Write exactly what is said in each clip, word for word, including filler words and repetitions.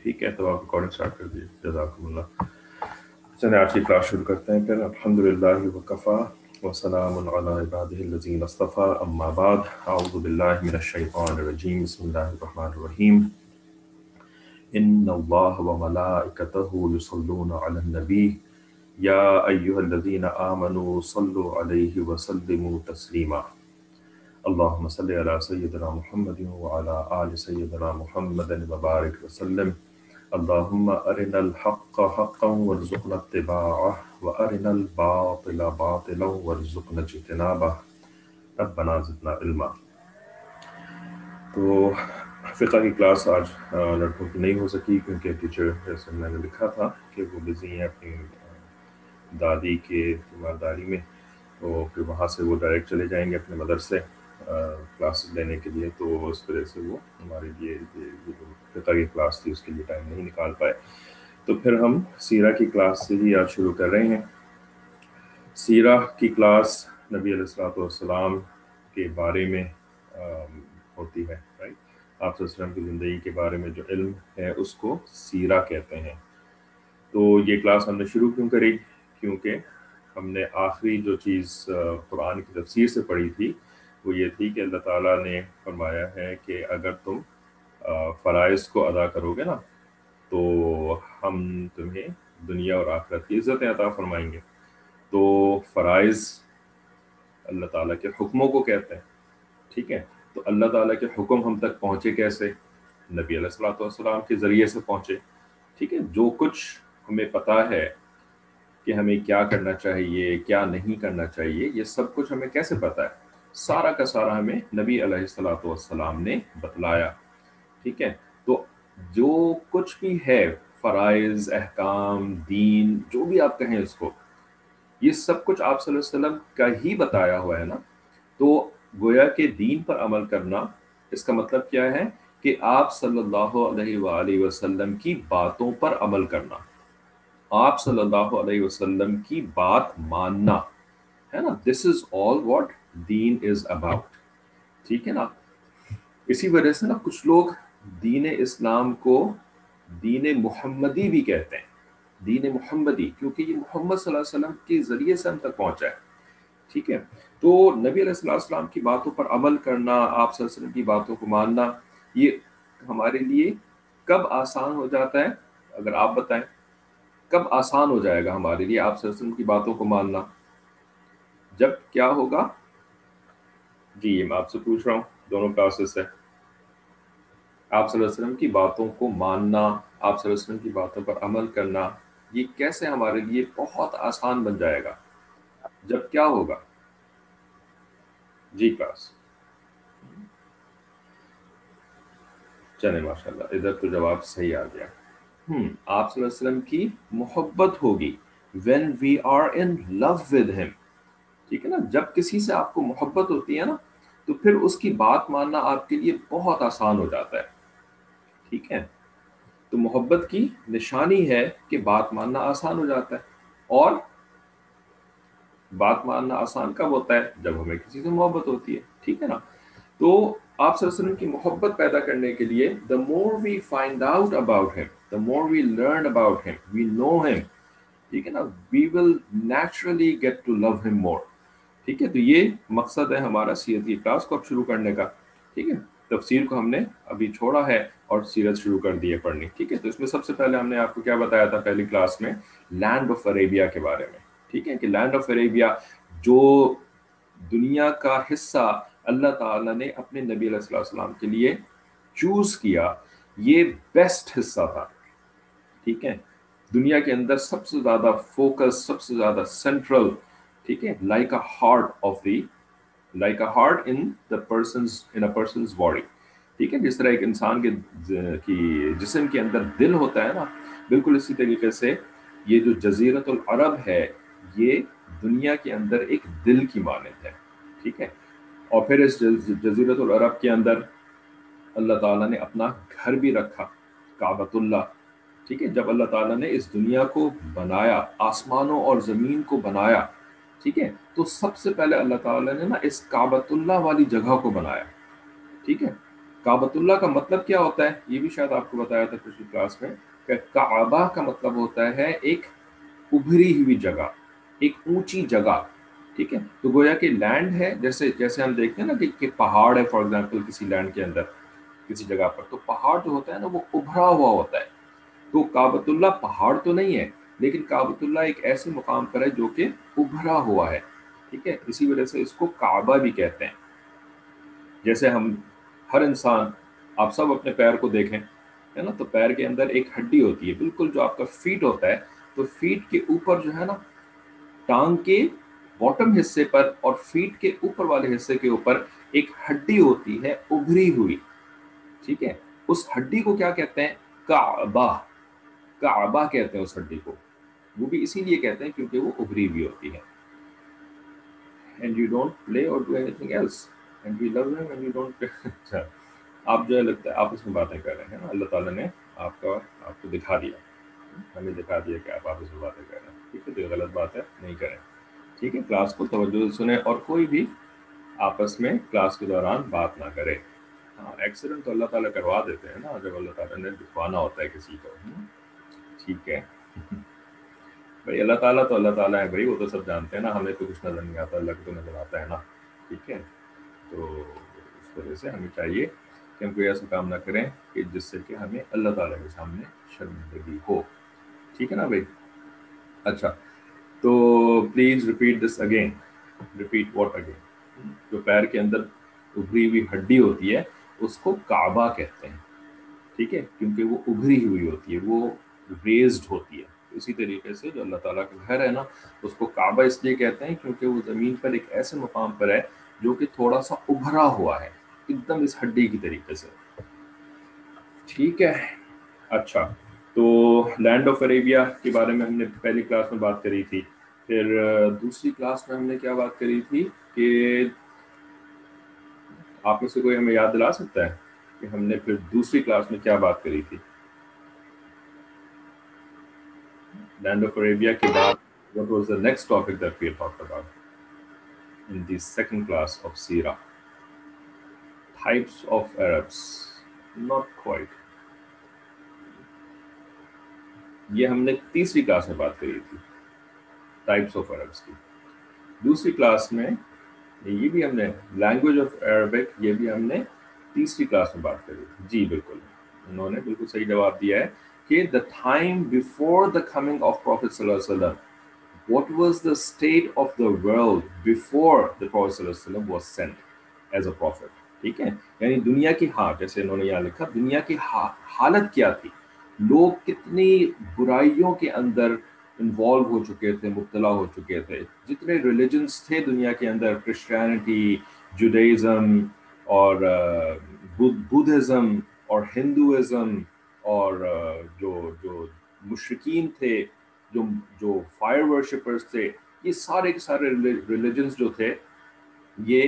ٹھیک ہے، تو آپ ریکارڈنگ اسٹارٹ کر دیجیے. جزاکم اللہ. چلیں آج کی کلاس شروع کرتے ہیں پھر. الحمدللہ وکفا وسلام علی عبادہ الذین اصطفیٰ، اما بعد. اعوذ باللہ من الشیطان الرجیم. بسم اللہ الرحمن الرحیم. ان اللہ وملائکتہ یصلون علی النبی یا ایہا الذین آمنوا صلوا علیہ وسلموا تسلیما. اللہم صلی علی سیدنا محمد وعلی آل سیدنا محمد وبارک وسلم. اللہم ارنا الحق حقا وارزقنا اتباعہ وارنا الباطل باطلا وارزقنا اجتنابہ. ربنا زدنا علما. تو فقہ کی کلاس آج آ، لڑکوں کی نہیں ہو سکی کیونکہ ٹیچر جیسے میں نے لکھا تھا کہ وہ بزی ہیں اپنی آ، دادی کے تیمارداری میں. تو پھر وہاں سے وہ ڈائریکٹ چلے جائیں گے اپنے مدرسے کلاسز لینے کے لیے، تو اس وجہ سے وہ ہمارے لیے یہ یہ جو فقہ کی کلاس تھی اس کے لیے ٹائم نہیں نکال پائے. تو پھر ہم سیرہ کی کلاس سے ہی آج شروع کر رہے ہیں. سیرہ کی کلاس نبی علیہ الصلوۃ والسلام کے بارے میں آم، ہوتی ہے، رائٹ. آپ صلی اللہ علیہ وسلم کی زندگی کے بارے میں جو علم ہے اس کو سیرہ کہتے ہیں. تو یہ کلاس ہم نے شروع کیوں کری؟ کیونکہ ہم نے آخری جو چیز آ، قرآن کی تفسیر سے پڑھی تھی وہ یہ تھی کہ اللہ تعالیٰ نے فرمایا ہے کہ اگر تم آ، فرائض کو ادا کرو گے نا تو ہم تمہیں دنیا اور آخرت کی عزتیں عطا فرمائیں گے. تو فرائض اللہ تعالیٰ کے حکموں کو کہتے ہیں، ٹھیک ہے. تو اللہ تعالیٰ کے حکم ہم تک پہنچے کیسے؟ نبی علیہ الصلوۃ والسلام کے ذریعے سے پہنچے، ٹھیک ہے. جو کچھ ہمیں پتہ ہے کہ ہمیں کیا کرنا چاہیے کیا نہیں کرنا چاہیے، یہ سب کچھ ہمیں کیسے پتہ ہے؟ سارا کا سارا ہمیں نبی علیہ الصلوۃ والسلام نے بتلایا، ٹھیک ہے. تو جو کچھ بھی ہے فرائض، احکام، دین، جو بھی آپ کہیں اس کو، یہ سب کچھ آپ صلی اللہ علیہ وسلم کا ہی بتایا ہوا ہے نا. تو گویا کہ دین پر عمل کرنا اس کا مطلب کیا ہے کہ آپ صلی اللہ علیہ وآلہ وسلم کی باتوں پر عمل کرنا، آپ صلی اللہ علیہ وسلم کی بات ماننا ہے نا. دس از all what then is about, ٹھیک ہے نا. اسی وجہ سے نا کچھ لوگ دین اسلام کو دین محمدی بھی کہتے ہیں. دین محمدی کیونکہ یہ محمد صلی اللہ علیہ وسلم کے ذریعے سے ہم تک پہنچا ہے، ٹھیک ہے. تو نبی علیہ الصلوۃ والسلام کی باتوں پر عمل کرنا، آپ صلی اللہ علیہ وسلم کی باتوں کو ماننا، یہ ہمارے لیے کب آسان ہو جاتا ہے؟ اگر آپ بتائیں کب آسان ہو جائے گا ہمارے لیے آپ صلی اللہ علیہ وسلم کی باتوں کو ماننا؟ جب کیا ہوگا؟ جی یہ میں آپ سے پوچھ رہا ہوں، دونوں کلاسز سے. آپ صلی اللہ علیہ وسلم کی باتوں کو ماننا، آپ صلی اللہ علیہ وسلم کی باتوں پر عمل کرنا، یہ کیسے ہمارے لیے بہت آسان بن جائے گا؟ جب کیا ہوگا؟ جی کلاس. چلے ماشاء اللہ، ادھر تو جواب صحیح آ گیا. ہم آپ صلی اللہ علیہ وسلم کی محبت ہوگی when we are in love with him، ٹھیک ہے نا. جب کسی سے آپ کو محبت ہوتی ہے نا تو پھر اس کی بات ماننا آپ کے لیے بہت آسان ہو جاتا ہے، ٹھیک ہے. تو محبت کی نشانی ہے کہ بات ماننا آسان ہو جاتا ہے. اور بات ماننا آسان کب ہوتا ہے؟ جب ہمیں کسی سے محبت ہوتی ہے، ٹھیک ہے نا. تو آپ صلی اللہ علیہ وسلم کی محبت پیدا کرنے کے لیے the more we find out about him, the more we learn about him, we know him، ٹھیک ہے نا، we will naturally get to love him more، ٹھیک ہے. تو یہ مقصد ہے ہمارا سیرت کی کلاس کو اب شروع کرنے کا، ٹھیک ہے. تفسیر کو ہم نے ابھی چھوڑا ہے اور سیرت شروع کر دی ہے پڑھنی، ٹھیک ہے. تو اس میں سب سے پہلے ہم نے آپ کو کیا بتایا تھا پہلی کلاس میں؟ لینڈ آف عربیہ کے بارے میں، ٹھیک ہے. کہ لینڈ آف عربیہ جو دنیا کا حصہ اللہ تعالیٰ نے اپنے نبی علیہ الصلوۃ والسلام کے لیے چوز کیا، یہ بیسٹ حصہ تھا، ٹھیک ہے. دنیا کے اندر سب سے زیادہ فوکس، سب سے زیادہ سینٹرل، ٹھیک ہے. Like a heart of the like a heart in the persons in a persons body, ٹھیک ہے. جس طرح ایک انسان کے کی جسم کے اندر دل ہوتا ہے نا، بالکل اسی طریقے سے یہ جو جزیرۃ العرب ہے یہ دنیا کے اندر ایک دل کی مانند ہے، ٹھیک ہے. اور پھر اس جزیرۃ العرب کے اندر اللہ تعالیٰ نے اپنا گھر بھی رکھا، کعبۃ اللہ، ٹھیک ہے. جب اللہ تعالیٰ نے اس دنیا کو بنایا، آسمانوں اور زمین کو بنایا، ٹھیک ہے، تو سب سے پہلے اللہ تعالیٰ نے نا اس کعبۃ اللہ والی جگہ کو بنایا، ٹھیک ہے. کعبۃ اللہ کا مطلب کیا ہوتا ہے یہ بھی شاید آپ کو بتایا تھا پچھلی کلاس میں کہ کعبہ کا مطلب ہوتا ہے ایک ابھری ہوئی جگہ، ایک اونچی جگہ، ٹھیک ہے. تو گویا کہ لینڈ ہے، جیسے جیسے ہم دیکھتے ہیں نا کہ, کہ پہاڑ ہے فار ایگزامپل کسی لینڈ کے اندر کسی جگہ پر، تو پہاڑ جو ہوتا ہے نا وہ ابھرا ہوا ہوتا ہے. تو کعبۃ اللہ پہاڑ تو نہیں ہے، لیکن کعبۃ اللہ ایک ایسے مقام پر ہے جو کہ ابھرا ہوا ہے، ٹھیک ہے. اسی وجہ سے اس کو کعبہ بھی کہتے ہیں. جیسے ہم ہر انسان، آپ سب اپنے پیر کو دیکھیں ہے نا، تو پیر کے اندر ایک ہڈی ہوتی ہے بالکل جو آپ کا فیٹ ہوتا ہے، تو فیٹ کے اوپر جو ہے نا ٹانگ کے باٹم حصے پر اور فیٹ کے اوپر والے حصے کے اوپر ایک ہڈی ہوتی ہے ابھری ہوئی، ٹھیک ہے. اس ہڈی کو کیا کہتے ہیں؟ کعبہ. کعبہ کہتے ہیں اس ہڈی کو. وہ بھی اسی لیے کہتے ہیں کیونکہ وہ ابھری ہوئی ہوتی ہے. And you don't play or do anything else and we love him and you don't. اچھا، آپ جو ہے لگتا ہے آپس میں باتیں کر رہے ہیں نا، اللہ تعالیٰ نے آپ کا آپ کو دکھا دیا، ہمیں دکھا دیا کہ آپ آپس میں باتیں کر رہے ہیں، ٹھیک ہے. تو یہ غلط بات ہے، نہیں کریں، ٹھیک ہے. کلاس کو توجہ سے سنیں اور کوئی بھی آپس میں کلاس کے دوران بات نہ کرے. ہاں، ایکسیڈنٹ تو اللہ تعالیٰ کروا دیتے ہیں نا جب اللہ تعالیٰ نے دکھوانا ہوتا ہے کسی کو، ٹھیک ہے. بھائی اللہ تعالیٰ تو اللہ تعالیٰ ہے بھائی، وہ تو سب جانتے ہیں نا، ہمیں تو کچھ نظر نہیں آتا، اللہ کو تو نظر آتا ہے نا، ٹھیک ہے. تو اس وجہ سے ہمیں چاہیے کہ ہم کوئی ایسا کام نہ کریں کہ جس سے کہ ہمیں اللہ تعالیٰ کے سامنے شرمندگی ہو، ٹھیک ہے نا بھائی. اچھا، تو please repeat this again. Repeat what again? جو پیر کے اندر ابھری ہوئی ہڈی ہوتی ہے اس کو کعبہ کہتے ہیں، ٹھیک ہے، کیونکہ وہ ابھری ہوئی ہوتی ہے، وہ ریزڈ ہوتی ہے. اسی طریقے سے جو اللہ تعالیٰ کا گھر ہے نا، اس کو کعبہ اس لیے کہتے ہیں کیونکہ وہ زمین پر ایک ایسے مقام پر ہے جو کہ تھوڑا سا ابھرا ہوا ہے، ایک دم اس ہڈی کی طریقے سے، ٹھیک ہے. اچھا، تو لینڈ آف عربیہ کے بارے میں ہم نے پہلی کلاس میں بات کری تھی. پھر دوسری کلاس میں ہم نے کیا بات کری تھی کہ آپ میں سے کوئی ہمیں یاد دلا سکتا ہے کہ ہم نے پھر دوسری کلاس میں کیا بات کری تھی؟ لینڈ آف عربیہ کے بعد what was the next topic that we talked about in the second class of Sira? Types of Arabs. Not quite. یہ ہم نے تیسری کلاس میں بات کری تھی ٹائپس آف عربس کی. دوسری کلاس میں یہ بھی ہم نے لینگویج آف عربک، یہ بھی ہم نے تیسری کلاس میں بات کری. جی بالکل، انہوں نے بالکل صحیح جواب دیا ہے کہ the time before the coming of prophet صلی اللہ علیہ وسلم، what was the state of the world before the prophet صلی اللہ علیہ وسلم was sent as a prophet, ٹھیک ہے. یعنی دنیا کی، ہاں جیسے انہوں نے یہاں لکھا، دنیا کی حالت کیا تھی، لوگ کتنی برائیوں کے اندر انوالو ہو چکے تھے، مبتلا ہو چکے تھے. جتنے ریلیجنس تھے دنیا کے اندر، کرسچینٹی، جوڈائزم اور بدھزم اور ہندوازم، اور جو جو مشرکین تھے، جو جو فائر ورشپرز تھے، یہ سارے کے سارے ریلیجنس جو تھے یہ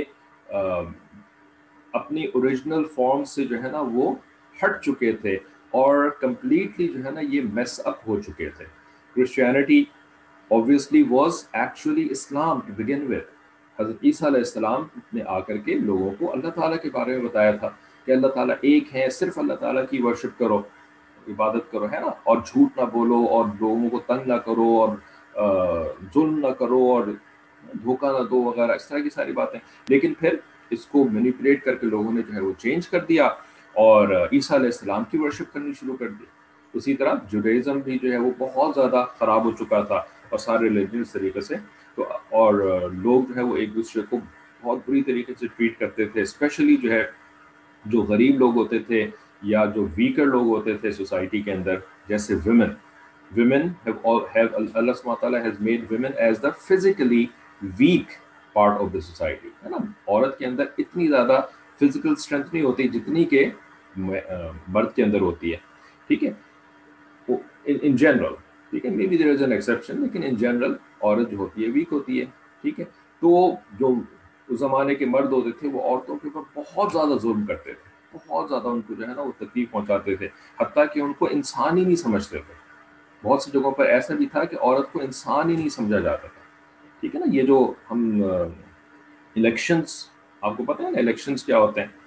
اپنی اوریجنل فارم سے جو ہے نا وہ ہٹ چکے تھے اور کمپلیٹلی جو ہے نا یہ میس اپ ہو چکے تھے. Christianity obviously was actually Islam to begin with. حضرت عیسیٰ علیہ السلام نے آ کر کے لوگوں کو اللہ تعالیٰ کے بارے میں بتایا تھا کہ اللہ تعالیٰ ایک ہے، صرف اللہ تعالیٰ کی ورشپ کرو، عبادت کرو، ہے نا، اور جھوٹ نہ بولو اور لوگوں کو تنگ نہ کرو اور ظلم نہ کرو اور دھوکہ نہ دو وغیرہ، اس طرح کی ساری باتیں. لیکن پھر اس کو مینیپولیٹ کر کے لوگوں نے جو ہے وہ چینج کر دیا اور عیسیٰ علیہ السلام کی ورشپ کرنی شروع کر دی. اسی طرح جوڈائزم بھی جو ہے وہ بہت زیادہ خراب ہو چکا تھا اور سارے ریلیجن اس طریقے سے، تو اور لوگ جو ہے وہ ایک دوسرے کو بہت بری طریقے سے ٹریٹ کرتے تھے. اسپیشلی جو ہے جو غریب لوگ ہوتے تھے یا جو ویکر لوگ ہوتے تھے سوسائٹی کے اندر، جیسے ویمن ویمن اللہ سبحانہ تعالیٰ has made women as the physically weak part of the society, ہے نا. عورت کے اندر اتنی زیادہ فزیکل اسٹرینتھ نہیں ہوتی جتنی کہ مرد کے اندر ہوتی ہے، ٹھیک ہے، ان جنرل، ٹھیک ہے. May be there is an exception, لیکن ان جنرل عورت جو ہوتی ہے ویک ہوتی ہے، ٹھیک ہے. تو جو اس زمانے کے مرد ہوتے تھے وہ عورتوں کے اوپر بہت زیادہ ظلم کرتے تھے، بہت زیادہ ان کو جو ہے نا وہ تکلیف پہنچاتے تھے، حتیٰ کہ ان کو انسان ہی نہیں سمجھتے تھے. بہت سی جگہوں پر ایسا بھی تھا کہ عورت کو انسان ہی نہیں سمجھا جاتا تھا، ٹھیک ہے نا. یہ جو ہم الیکشنس، آپ کو پتہ ہے نا الیکشنس کیا ہوتے ہیں؟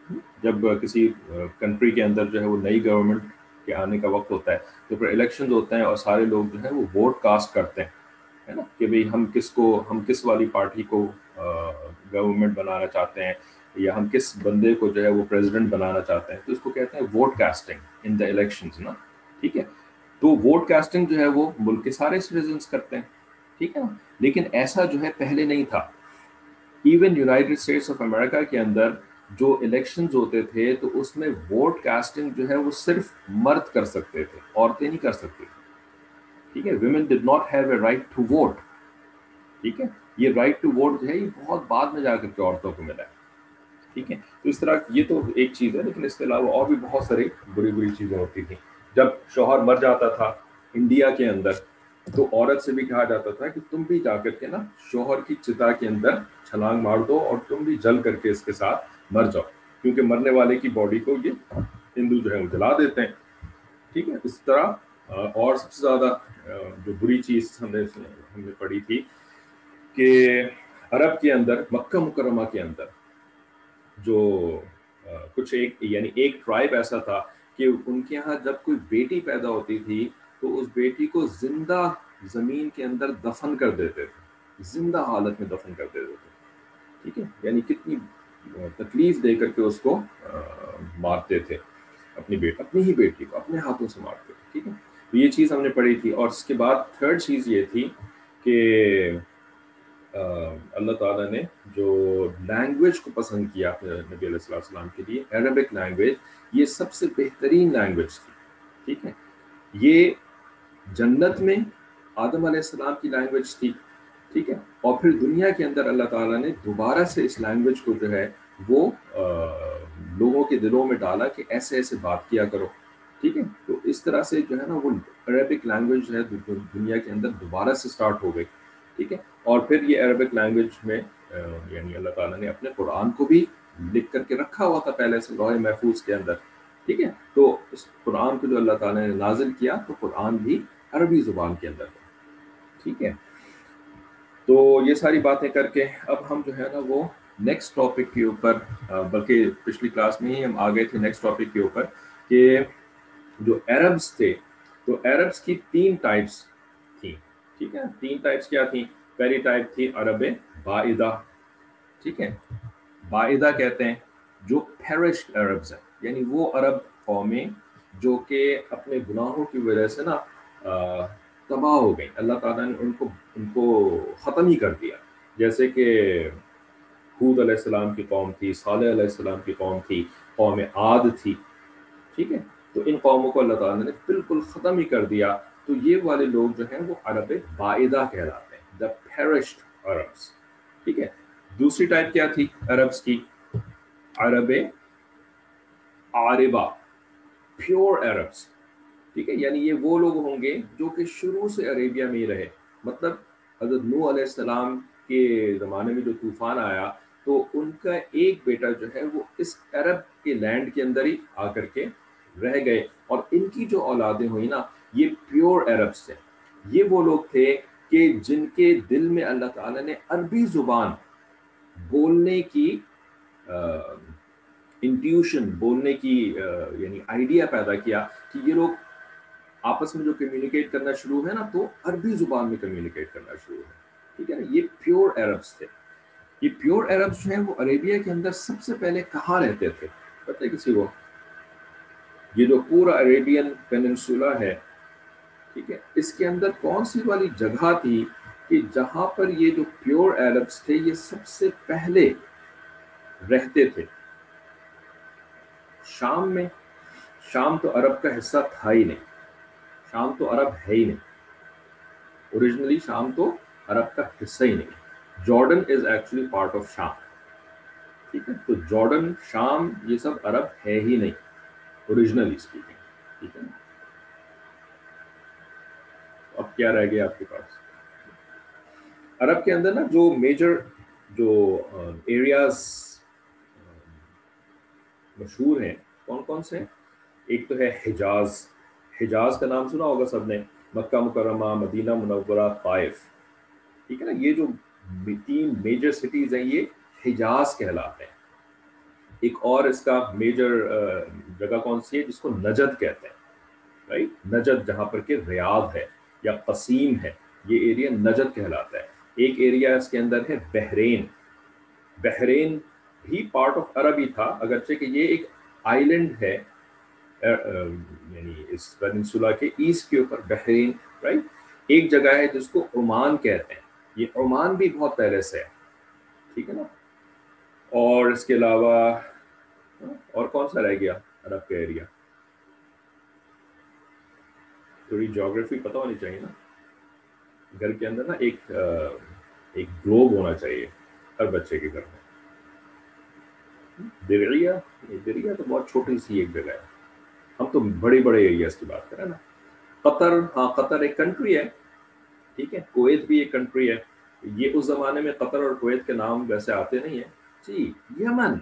جب کسی کنٹری کے اندر جو ہے وہ نئی گورنمنٹ کے آنے کا وقت ہوتا ہے تو پھر الیکشن ہوتے ہیں اور سارے لوگ جو ہے وہ ووٹ کاسٹ کرتے ہیں، ہے نا، کہ بھئی ہم کس کو ہم کس والی پارٹی کو گورنمنٹ بنانا چاہتے ہیں، یا ہم کس بندے کو جو ہے وہ پریزیڈنٹ بنانا چاہتے ہیں، تو اس کو کہتے ہیں vote casting in the elections نا، ٹھیک ہے۔ تو ووٹ کاسٹنگ جو ہے وہ ملک کے سارے سٹیزنس کرتے ہیں، ٹھیک ہے نا، لیکن ایسا جو ہے پہلے نہیں تھا۔ Even United States of America کے اندر جو الیکشنز ہوتے تھے تو اس میں ووٹ کاسٹنگ جو ہے وہ صرف مرد کر سکتے تھے، عورتیں نہیں کر سکتی تھیں، ٹھیک ہے۔ Women did not have a right to vote, ٹھیک ہے۔ یہ رائٹ ٹو ووٹ جو ہے یہ بہت بعد میں جا کر کے عورتوں کو ملا ہے، ٹھیک ہے۔ تو اس طرح یہ تو ایک چیز ہے، لیکن اس کے علاوہ اور بھی بہت ساری بری بری چیزیں ہوتی تھیں۔ جب شوہر مر جاتا تھا انڈیا کے اندر تو عورت سے بھی کہا جاتا تھا کہ تم بھی جا کر کے نا شوہر کی چتا کے اندر چھلانگ مار دو اور تم بھی جل کر کے اس کے ساتھ مر جاؤ، کیونکہ مرنے والے کی باڈی کو یہ ہندو جو ہے وہ جلا دیتے ہیں، ٹھیک ہے۔ اس طرح اور سب سے زیادہ جو بری چیز ہم نے ہم نے پڑھی تھی کہ عرب کے اندر مکہ مکرمہ کے اندر جو کچھ ایک یعنی ایک ٹرائب ایسا تھا کہ ان کے ہاں جب کوئی بیٹی پیدا ہوتی تھی تو اس بیٹی کو زندہ زمین کے اندر دفن کر دیتے تھے، زندہ حالت میں دفن کر دیتے تھے، ٹھیک ہے۔ یعنی کتنی تکلیف دے کر کے اس کو مارتے تھے، اپنی بیٹی اپنی ہی بیٹی کو اپنے ہاتھوں سے مارتے تھے، ٹھیک ہے۔ تو یہ چیز ہم نے پڑھی تھی۔ اور اس کے بعد تھرڈ چیز یہ تھی کہ اللہ تعالیٰ نے جو لینگویج کو پسند کیا نبی علیہ السلام السلام کے لیے، عربک لینگویج، یہ سب سے بہترین لینگویج تھی، ٹھیک ہے۔ یہ جنت میں آدم علیہ السلام کی لینگویج تھی، ٹھیک ہے، اور پھر دنیا کے اندر اللہ تعالیٰ نے دوبارہ سے اس لینگویج کو جو ہے وہ لوگوں کے دلوں میں ڈالا کہ ایسے ایسے بات کیا کرو، ٹھیک ہے۔ تو اس طرح سے جو ہے نا وہ عربک لینگویج جو ہے دنیا کے اندر دوبارہ سے سٹارٹ ہو گئی، ٹھیک ہے۔ اور پھر یہ عربک لینگویج میں یعنی اللہ تعالیٰ نے اپنے قرآن کو بھی لکھ کر کے رکھا ہوا تھا پہلے سے لوح محفوظ کے اندر، ٹھیک ہے۔ تو اس قرآن کو جو اللہ تعالیٰ نے نازل کیا تو قرآن بھی عربی زبان کے اندر تھا، ٹھیک ہے۔ تو یہ ساری باتیں کر کے اب ہم جو ہے نا وہ نیکسٹ ٹاپک کے اوپر، بلکہ پچھلی کلاس میں ہی ہم آ گئے تھے نیکسٹ ٹاپک کے اوپر کہ جو عربس تھے تو عربس کی تین ٹائپس تھیں، ٹھیک ہے۔ تین ٹائپس کیا تھیں؟ پہلی ٹائپ تھی عرب بائدہ، ٹھیک ہے۔ بائدہ کہتے ہیں جو پیرشڈ عربز ہیں، یعنی وہ عرب قومیں جو کہ اپنے گناہوں کی وجہ سے نا تباہ ہو گئی، اللہ تعالیٰ نے ان کو ان کو ختم ہی کر دیا، جیسے کہ ہود علیہ السلام کی قوم تھی، صالح علیہ السلام کی قوم تھی، قوم عاد تھی، ٹھیک ہے۔ تو ان قوموں کو اللہ تعالیٰ نے بالکل ختم ہی کر دیا، تو یہ والے لوگ جو ہیں وہ عرب بائدہ کہلاتے ہیں، دا پیرشڈ عربس، ٹھیک ہے۔ دوسری ٹائپ کیا تھی عربس کی؟ عرب عاربہ، پیور عربس، ٹھیک ہے۔ یعنی یہ وہ لوگ ہوں گے جو کہ شروع سے عربیہ میں ہی رہے، مطلب حضرت نوح علیہ السلام کے زمانے میں جو طوفان آیا تو ان کا ایک بیٹا جو ہے وہ اس عرب کے لینڈ کے اندر ہی آ کر کے رہ گئے، اور ان کی جو اولادیں ہوئی نا یہ پیور عربس تھے۔ یہ وہ لوگ تھے کہ جن کے دل میں اللہ تعالیٰ نے عربی زبان بولنے کی انٹیوشن، بولنے کی یعنی آئیڈیا پیدا کیا کہ یہ لوگ آپس میں جو کمیونیکیٹ کرنا شروع ہے نا تو عربی زبان میں کمیونیکیٹ کرنا شروع ہے، ٹھیک ہے نا۔ یہ پیور عربس تھے۔ یہ پیور عربس جو ہیں وہ عربیہ کے اندر سب سے پہلے کہاں رہتے تھے پتہ ہے کسی کو؟ یہ جو پورا عربین پیننسولا ہے، ٹھیک ہے، اس کے اندر کون سی والی جگہ تھی کہ جہاں پر یہ جو پیور عربس تھے یہ سب سے پہلے رہتے تھے؟ شام میں۔ شام تو عرب کا حصہ تھا ہی نہیں، شام تو عرب ہے ہی نہیں، اوریجنلی شام تو عرب کا حصہ ہی نہیں۔ Jordan is actually part of شام، ٹھیک ہے۔ تو جارڈن، شام، یہ سب عرب ہے ہی نہیں اوریجنلی اسپیکنگ، ٹھیک ہے نا۔ اب کیا رہ گیا آپ کے پاس؟ عرب کے اندر نا جو میجر جو ایریاز مشہور ہیں کون کون سے ہیں؟ ایک تو ہے حجاز، حجاز کا نام سنا ہوگا سب نے، مکہ مکرمہ، مدینہ منورہ، طائف، ٹھیک ہے نا۔ یہ جو تین میجر سٹیز ہیں یہ حجاز کہلاتے ہیں، ایک اور اس کا میجر جگہ کون سی ہے جس کو نجد کہتے ہیں، رائٹ؟ نجد جہاں پر کہ ریاض ہے یا قصیم ہے، یہ ایریا نجد کہلاتا ہے۔ ایک ایریا اس کے اندر ہے بحرین، بحرین بھی پارٹ آف عرب ہی تھا، اگرچہ کہ یہ ایک آئی لینڈ ہے یعنی اس پیننسولا کے ایسٹ کے اوپر بحرین، رائٹ؟ ایک جگہ ہے جس کو عمان کہتے ہیں، یہ عمان بھی بہت پہلے سے ہے، ٹھیک ہے نا؟ اور اس کے علاوہ اور کون سا رہ گیا عرب کا ایریا؟ تھوڑی جیوگرافی پتہ ہونی چاہیے نا، گھر کے اندر نا ایک ایک گلوب ہونا چاہیے ہر بچے کے گھر میں۔ دریا، دریا تو بہت چھوٹی سی ایک جگہ ہے، ہم تو بڑے بڑے ایریاز کی بات کریں نا۔ قطر، ہاں قطر ایک کنٹری ہے، ٹھیک ہے، کویت بھی ایک کنٹری ہے۔ یہ اس زمانے میں قطر اور کویت کے نام ویسے آتے نہیں ہیں جی۔ یمن،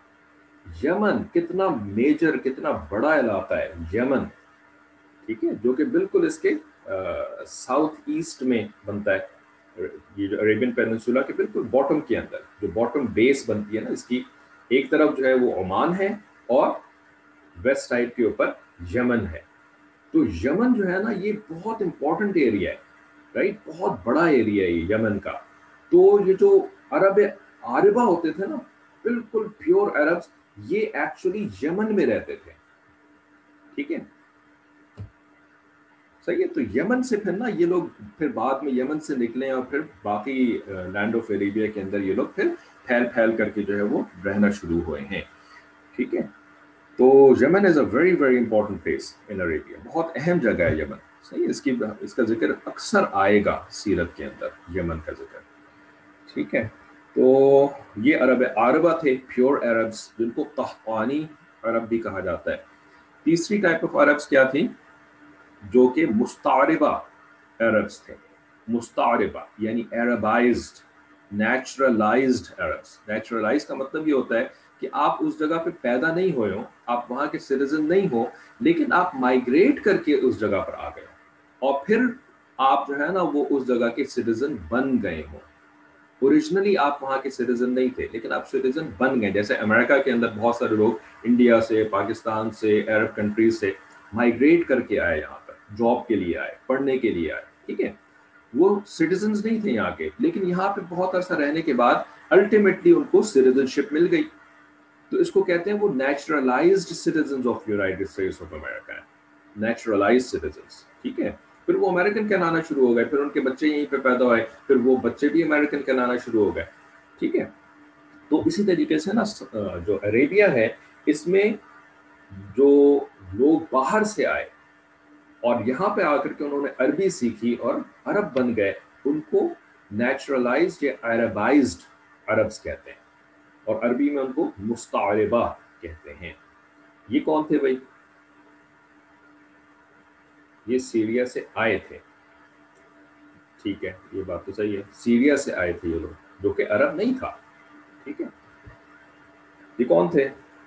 یمن کتنا میجر کتنا بڑا علاقہ ہے یمن، ٹھیک ہے، جو کہ بالکل اس کے ساؤتھ ایسٹ میں بنتا ہے، یہ جو عربین پیننسولا کے بالکل باٹم کے اندر جو باٹم بیس بنتی ہے نا اس کی، ایک طرف جو ہے وہ عمان ہے اور ویسٹ سائڈ کے اوپر یمن ہے۔ تو یمن جو ہے نا یہ بہت امپورٹنٹ ایریا ہے، رائٹ؟ بہت بڑا ایریا ہے یہ یمن کا۔ تو یہ جو عرب عاربہ ہوتے تھے نا، بالکل پیور عربs، یہ ایکچولی یمن میں رہتے تھے، ٹھیک ہے، صحیح ہے۔ تو یمن سے پھر نا یہ لوگ پھر بعد میں یمن سے نکلے اور پھر باقی لینڈ آف عربیہ کے اندر یہ لوگ پھر پھیل پھیل کر کے جو ہے وہ رہنا شروع ہوئے ہیں، ٹھیک ہے۔ تو Yemen is a very very important place in Arabia, بہت اہم جگہ ہے یمن، صحیح ہے، اس کی اس کا ذکر اکثر آئے گا سیرت کے اندر، یمن کا ذکر، ٹھیک ہے۔ تو یہ عرب عاربہ تھے، پیور عربs، جن کو قحطانی عرب بھی کہا جاتا ہے۔ تیسری ٹائپ آف عربs کیا تھی؟ جو کہ مستعربہ عربs تھے، مستعربہ یعنی عربائزڈ، نیچرلائزڈ عربs۔ نیچرلائز کا مطلب یہ ہوتا ہے کہ آپ اس جگہ پہ پیدا نہیں ہوئے ہوں، آپ وہاں کے سٹیزن نہیں ہو، لیکن آپ مائگریٹ کر کے اس جگہ پر آ گئے ہو اور پھر آپ جو ہے نا وہ اس جگہ کے سٹیزن بن گئے ہوں۔ اوریجنلی آپ وہاں کے سٹیزن نہیں تھے لیکن آپ سٹیزن بن گئے، جیسے امریکہ کے اندر بہت سارے لوگ انڈیا سے، پاکستان سے، عرب کنٹریز سے مائگریٹ کر کے آئے، یہاں پر جاب کے لیے آئے، پڑھنے کے لیے آئے، ٹھیک ہے، وہ سٹیزنز نہیں تھے یہاں کے، لیکن یہاں پہ بہت عرصہ رہنے کے بعد الٹیمیٹلی ان کو سٹیزن شپ مل گئی، تو اس کو کہتے ہیں وہ naturalized citizens of United States of America ہیں، نیچرلائزڈ سٹیزنز، ٹھیک ہے۔ پھر وہ امریکن کہلانا شروع ہو گئے، پھر ان کے بچے یہیں پہ پیدا ہوئے، پھر وہ بچے بھی امریکن کہلانا شروع ہو گئے، ٹھیک ہے۔ تو اسی طریقے سے نا جو عربیہ ہے اس میں جو لوگ باہر سے آئے اور یہاں پہ آ کر کے انہوں نے عربی سیکھی اور عرب بن گئے، ان کو نیچرلائزڈ یا عربائزڈ عربs کہتے ہیں، اور عربی میں ان کو مستعربہ کہتے ہیں۔ یہ کون تھے بھائی؟ یہ سیریا سے آئے تھے، ٹھیک ہے، یہ بات تو صحیح ہے، سیریا سے آئے تھے یہ لوگ، جو کہ عرب نہیں تھا، ٹھیک ہے۔ یہ کون تھے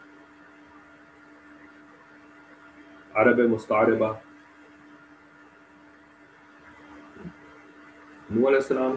عرب مستعربہ؟ نوح علیہ السلام،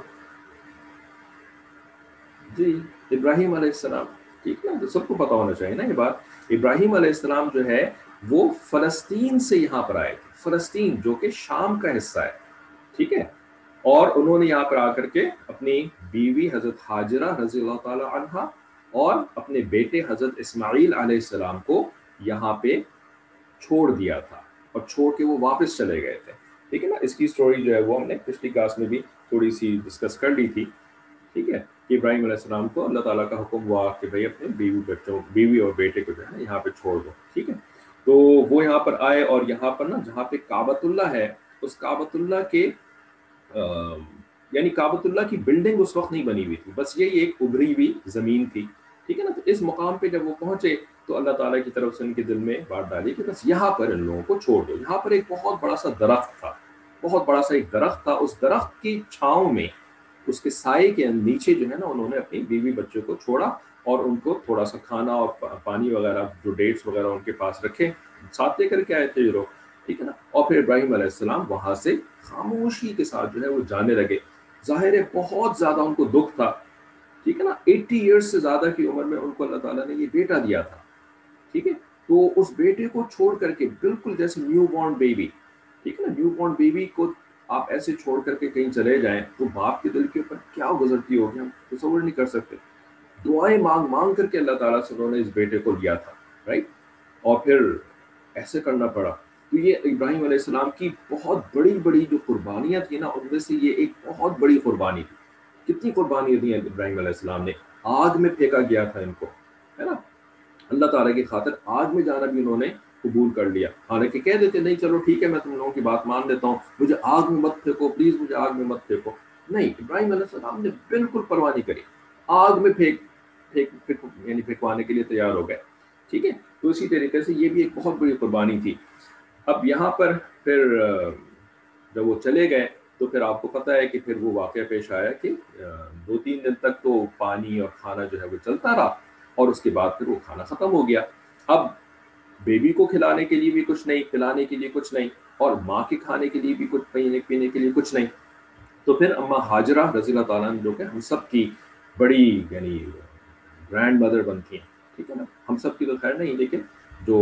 جی ابراہیم علیہ السلام، ٹھیک ہے، تو سب کو پتا ہونا چاہیے نا یہ بات۔ ابراہیم علیہ السلام جو ہے وہ فلسطین سے یہاں پر آئے تھے، فلسطین جو کہ شام کا حصہ ہے، ٹھیک ہے، اور انہوں نے یہاں پر آ کر کے اپنی بیوی حضرت ہاجرہ رضی اللہ تعالی عنہا اور اپنے بیٹے حضرت اسماعیل علیہ السلام کو یہاں پہ چھوڑ دیا تھا، اور چھوڑ کے وہ واپس چلے گئے تھے، ٹھیک ہے نا۔ اس کی سٹوری جو ہے وہ ہم نے پچھلی کلاس میں بھی تھوڑی سی ڈسکس کر لی تھی، ٹھیک ہے، کہ ابراہیم علیہ السلام کو اللہ تعالیٰ کا حکم ہوا کہ بھائی اپنے بیوی بچوں بیوی اور بیٹے کو جو ہے یہاں پہ چھوڑ دو، ٹھیک ہے۔ تو وہ یہاں پر آئے اور یہاں پر نا جہاں پہ کعبۃ اللہ ہے، اس کعبۃ اللہ کے یعنی کعبۃ اللہ کی بلڈنگ اس وقت نہیں بنی ہوئی تھی، بس یہی ایک ابھری ہوئی زمین تھی، ٹھیک ہے نا۔ تو اس مقام پہ جب وہ پہنچے تو اللہ تعالیٰ کی طرف سے ان کے دل میں بات ڈالی کہ بس یہاں پر ان لوگوں کو چھوڑ دو۔ یہاں پر ایک بہت بڑا سا درخت تھا، بہت بڑا سا ایک درخت تھا، اس درخت کی چھاؤں میں، اس کے سائے کے نیچے جو ہے نا انہوں نے اپنی بیوی بچوں کو چھوڑا اور ان کو تھوڑا سا کھانا اور پانی وغیرہ جو ڈیٹس وغیرہ ان کے پاس رکھے، ساتھ لے کر کے آئے تھے یہ لوگ، ٹھیک ہے نا۔ اور پھر ابراہیم علیہ السلام وہاں سے خاموشی کے ساتھ جو ہے وہ جانے لگے، ظاہر ہے بہت زیادہ ان کو دکھ تھا، ٹھیک ہے نا, ایٹی ایئرس سے زیادہ کی عمر میں ان کو اللہ تعالیٰ نے یہ بیٹا دیا تھا. ٹھیک ہے, تو اس بیٹے کو چھوڑ کر کے بالکل جیسے نیو بورن بیبی, ٹھیک ہے نا, نیو بورن بیبی کو آپ ایسے چھوڑ کر کے کہیں چلے جائیں تو باپ کے دل کے اوپر کیا گزرتی ہوگی, ہم تصور نہیں کر سکتے. دعائیں مانگ مانگ کر کے اللہ تعالیٰ سے انہوں نے اس بیٹے کو لیا تھا, رائٹ, اور پھر ایسے کرنا پڑا. تو یہ ابراہیم علیہ السلام کی بہت بڑی بڑی جو قربانیاں تھیں نا, ان میں سے یہ ایک بہت بڑی قربانی تھی. کتنی قربانیاں دی ہیں ابراہیم علیہ السلام نے, آگ میں پھینکا گیا تھا ان کو, ہے نا, اللہ تعالیٰ کی خاطر آگ میں جانا بھی انہوں نے قبول کر لیا. حالانکہ کہہ دیتے نہیں چلو ٹھیک ہے میں تم لوگوں کی بات مان لیتا ہوں, مجھے آگ میں مت پھینکو پلیز, مجھے آگ میں مت پھینکو. نہیں, ابراہیم علیہ السلام نے بالکل پرواہ نہیں کری, آگ میں پھینک پھینک یعنی پھینکوانے کے لیے تیار ہو گئے. ٹھیک ہے, تو اسی طریقے سے یہ بھی ایک بہت بڑی قربانی تھی. اب یہاں پر پھر جب وہ چلے گئے تو پھر آپ کو پتہ ہے کہ پھر وہ واقعہ پیش آیا کہ دو تین دن تک تو پانی اور کھانا جو ہے وہ چلتا رہا, اور اس کے بعد پھر وہ کھانا ختم ہو گیا. اب بیبی کو کھلانے کے لیے بھی کچھ نہیں, پلانے کے لیے کچھ نہیں, اور ماں کے کھانے کے لیے بھی کچھ پینے پینے کے لیے کچھ نہیں. تو پھر اما ہاجرہ رضی اللہ تعالیٰ عنہ جو کہ ہم سب کی بڑی یعنی گرینڈ مدر بنتی ہیں, ٹھیک ہے نا, ہم سب کی تو خیر نہیں لیکن جو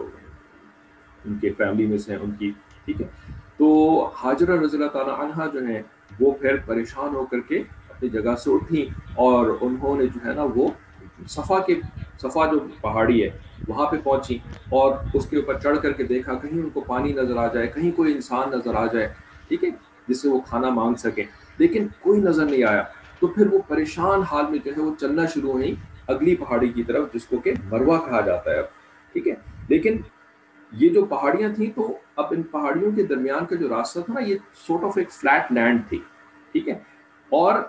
ان کے فیملی میں سے ہیں ان کی, ٹھیک ہے. تو ہاجرہ رضی اللہ تعالیٰ عنہ جو ہیں وہ پھر پریشان ہو کر کے اپنی جگہ سے اٹھی, اور انہوں نے جو ہے نا وہ صفا کے صفا جو پہاڑی ہے وہاں پہ پہنچی, اور اس کے اوپر چڑھ کر کے دیکھا کہیں ان کو پانی نظر آ جائے, کہیں کوئی انسان نظر آ جائے, ٹھیک ہے, جس سے وہ کھانا مانگ سکے, لیکن کوئی نظر نہیں آیا. تو پھر وہ پریشان حال میں جو ہے وہ چلنا شروع ہوئی اگلی پہاڑی کی طرف جس کو کہ مروہ کہا جاتا ہے اب, ٹھیک ہے. لیکن یہ جو پہاڑیاں تھیں تو اب ان پہاڑیوں کے درمیان کا جو راستہ تھا نا یہ سورٹ آف ایک فلیٹ لینڈ تھی, ٹھیک ہے, اور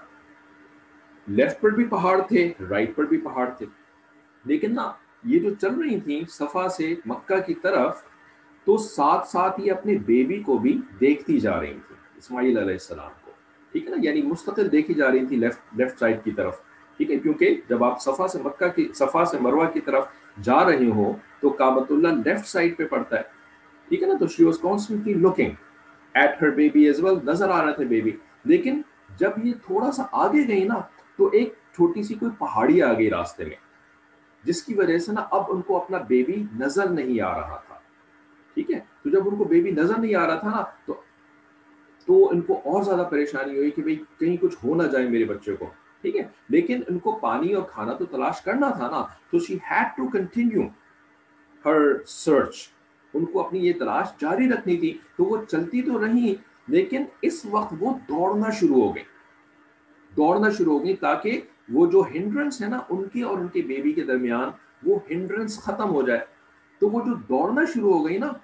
لیفٹ پر بھی پہاڑ تھے, رائٹ پر بھی پہاڑ تھے. لیکن نا یہ جو چل رہی تھیں صفا سے مکہ کی طرف, تو ساتھ ساتھ یہ اپنے بیبی کو بھی دیکھتی جا رہی تھی, اسماعیل علیہ السلام کو, ٹھیک ہے نا, یعنی مستقل دیکھی جا رہی تھی لیفٹ لیفٹ سائڈ کی طرف, ٹھیک ہے, کیونکہ جب آپ صفا سے مکہ کی صفا سے مروہ کی طرف جا رہے ہوں تو کعبۃ اللہ لیفٹ سائڈ پہ پڑتا ہے, ٹھیک ہے نا. تو she was constantly looking at her baby as well, نظر آ رہا تھا بیبی. لیکن جب یہ تھوڑا سا آگے گئی نا تو ایک چھوٹی سی کوئی پہاڑی آ گئی راستے میں, جس کی وجہ سے نا اب ان کو اپنا بیبی نظر نہیں آ رہا تھا, ٹھیک ہے. تو جب ان کو بیبی نظر نہیں آ رہا تھا نا تو تو ان کو اور زیادہ پریشانی ہوئی کہ بھئی کہیں کچھ ہو نہ جائے میرے بچے کو, ٹھیک ہے. لیکن ان کو پانی اور کھانا تو تلاش کرنا تھا نا, تو she had to continue her search, ان کو اپنی یہ تلاش جاری رکھنی تھی. تو وہ چلتی تو رہی, لیکن اس وقت وہ دوڑنا شروع ہو گئی دوڑنا شروع ہو گئی تاکہ وہ جو ہنڈرنس ہے نا ان کے اور ان کے بیبی کے درمیان وہ ہنڈرنس ختم ہو جائے. تو وہ جو دوڑنا شروع ہو گئی نا,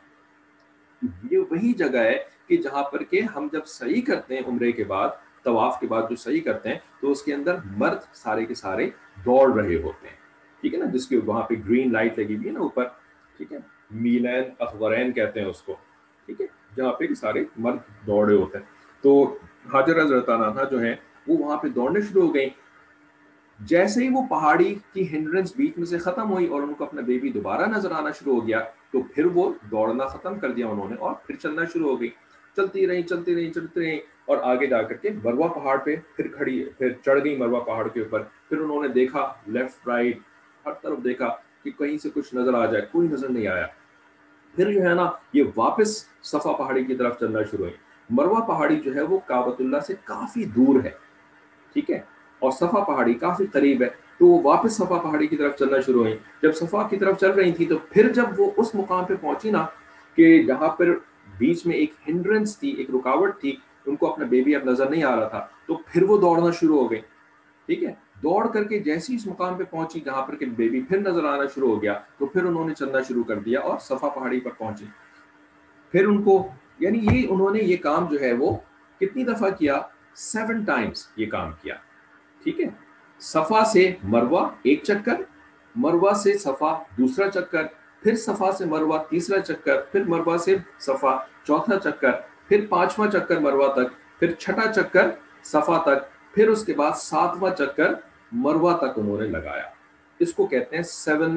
یہ وہی جگہ ہے کہ جہاں پر کہ ہم جب سعی کرتے ہیں عمرے کے بعد, طواف کے بعد جو سعی کرتے ہیں تو اس کے اندر مرد سارے کے سارے دوڑ رہے ہوتے ہیں, ٹھیک ہے نا, جس کے وہاں پہ گرین لائٹ لگی ہوئی ہے نا اوپر, ٹھیک ہے, میلین اخورین کہتے ہیں اس کو, ٹھیک ہے, جہاں پہ سارے مرد دوڑے ہوتے ہیں. تو حاجرہ رضی اللہ عنہا جو ہیں وہ وہاں پہ دوڑنے شروع ہو گئیں. جیسے ہی وہ پہاڑی کی ہنڈرنس بیچ میں سے ختم ہوئی اور ان کو اپنا بیبی دوبارہ نظر آنا شروع ہو گیا, تو پھر وہ دوڑنا ختم کر دیا انہوں نے اور پھر چلنا شروع ہو گئی. چلتی رہی چلتی رہی چلتی رہی اور آگے جا کر کے مروہ پہاڑ پہ پھر کھڑی پھر چڑھ گئی مروہ پہاڑ کے اوپر. پھر انہوں نے دیکھا لیفٹ رائٹ ہر طرف دیکھا کہ کہیں سے کچھ نظر آ جائے, کوئی نظر نہیں آیا. پھر جو ہے نا یہ واپس صفا پہاڑی کی طرف چلنا شروع ہوئی. مروہ پہاڑی جو ہے وہ کعبۃ اللہ سے کافی دور ہے, ٹھیک ہے, اور صفا پہاڑی کافی قریب ہے. تو وہ واپس صفا پہاڑی کی طرف چلنا شروع ہوئی. جب صفا کی طرف چل رہی تھی تو پھر جب وہ اس مقام پہ پہنچی نا کہ جہاں پر بیچ میں ایک ہنڈرنس تھی, ایک رکاوٹ تھی, ان کو اپنا بیبی اب نظر نہیں آ رہا تھا, تو پھر وہ دوڑنا شروع ہو گئی, ٹھیک ہے. دوڑ کر کے جیسی اس مقام پہ پہنچی جہاں پر کہ بیبی پھر نظر آنا شروع ہو گیا, تو پھر انہوں نے چلنا شروع کر دیا اور صفا پہاڑی پر پہنچی. پھر ان کو یعنی یہ انہوں نے یہ کام جو ہے وہ کتنی دفعہ کیا, سیون ٹائمز یہ کام کیا, ٹھیک ہے. صفا سے مروہ ایک چکر, مروہ سے صفا دوسرا چکر, پھر صفا سے مروہ تیسرا چکر, پھر مروہ سے صفا چوتھا چکر, پھر پانچواں چکر مروہ تک, پھر چھٹا چکر صفا تک, پھر اس کے بعد ساتواں چکر مروہ تک انہوں نے لگایا. اس کو کہتے ہیں سیون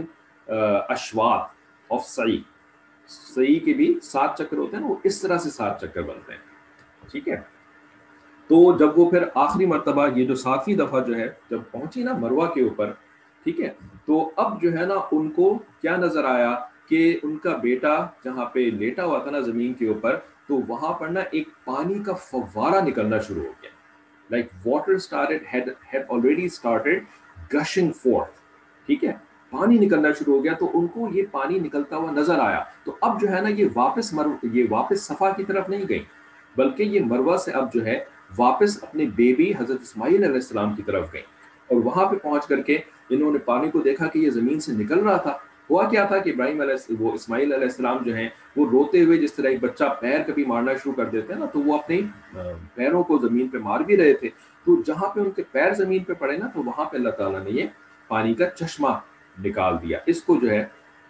اشواط آف سعی. سعی کے بھی سات چکر ہوتے ہیں نا, وہ اس طرح سے سات چکر بنتے ہیں, ٹھیک ہے. تو جب وہ پھر آخری مرتبہ یہ جو ساتویں دفعہ جو ہے جب پہنچی نا مروہ کے اوپر، ٹھیک ہے، تو اب جو ہے نا ان کو کیا نظر آیا کہ ان کا بیٹا جہاں پہ لیٹا ہوا تھا نا زمین کے اوپر، تو وہاں پر نا ایک پانی کا فوارہ نکلنا شروع ہو گیا. Like water started had had already started gushing forth. ٹھیک ہے، پانی نکلنا شروع ہو گیا، تو ان کو یہ پانی نکلتا ہوا نظر آیا. تو اب جو ہے نا یہ واپس مر یہ واپس صفا کی طرف نہیں گئی، بلکہ یہ مروہ سے اب جو ہے واپس اپنے بیبی حضرت اسماعیل علیہ السلام کی طرف گئی. اور وہاں پہ پہنچ کر کے انہوں نے پانی کو دیکھا کہ یہ زمین سے نکل رہا تھا. ہوا کیا تھا کہ ابراہیم علیہ وہ اسماعیل علیہ السلام جو ہیں وہ روتے ہوئے، جس طرح ایک بچہ پیر کبھی مارنا شروع کر دیتے ہیں نا، تو وہ اپنے پیروں کو زمین پہ مار بھی رہے تھے. تو جہاں پہ ان کے پیر زمین پہ پڑے نا، تو وہاں پہ اللہ تعالیٰ نے یہ پانی کا چشمہ نکال دیا. اس کو جو ہے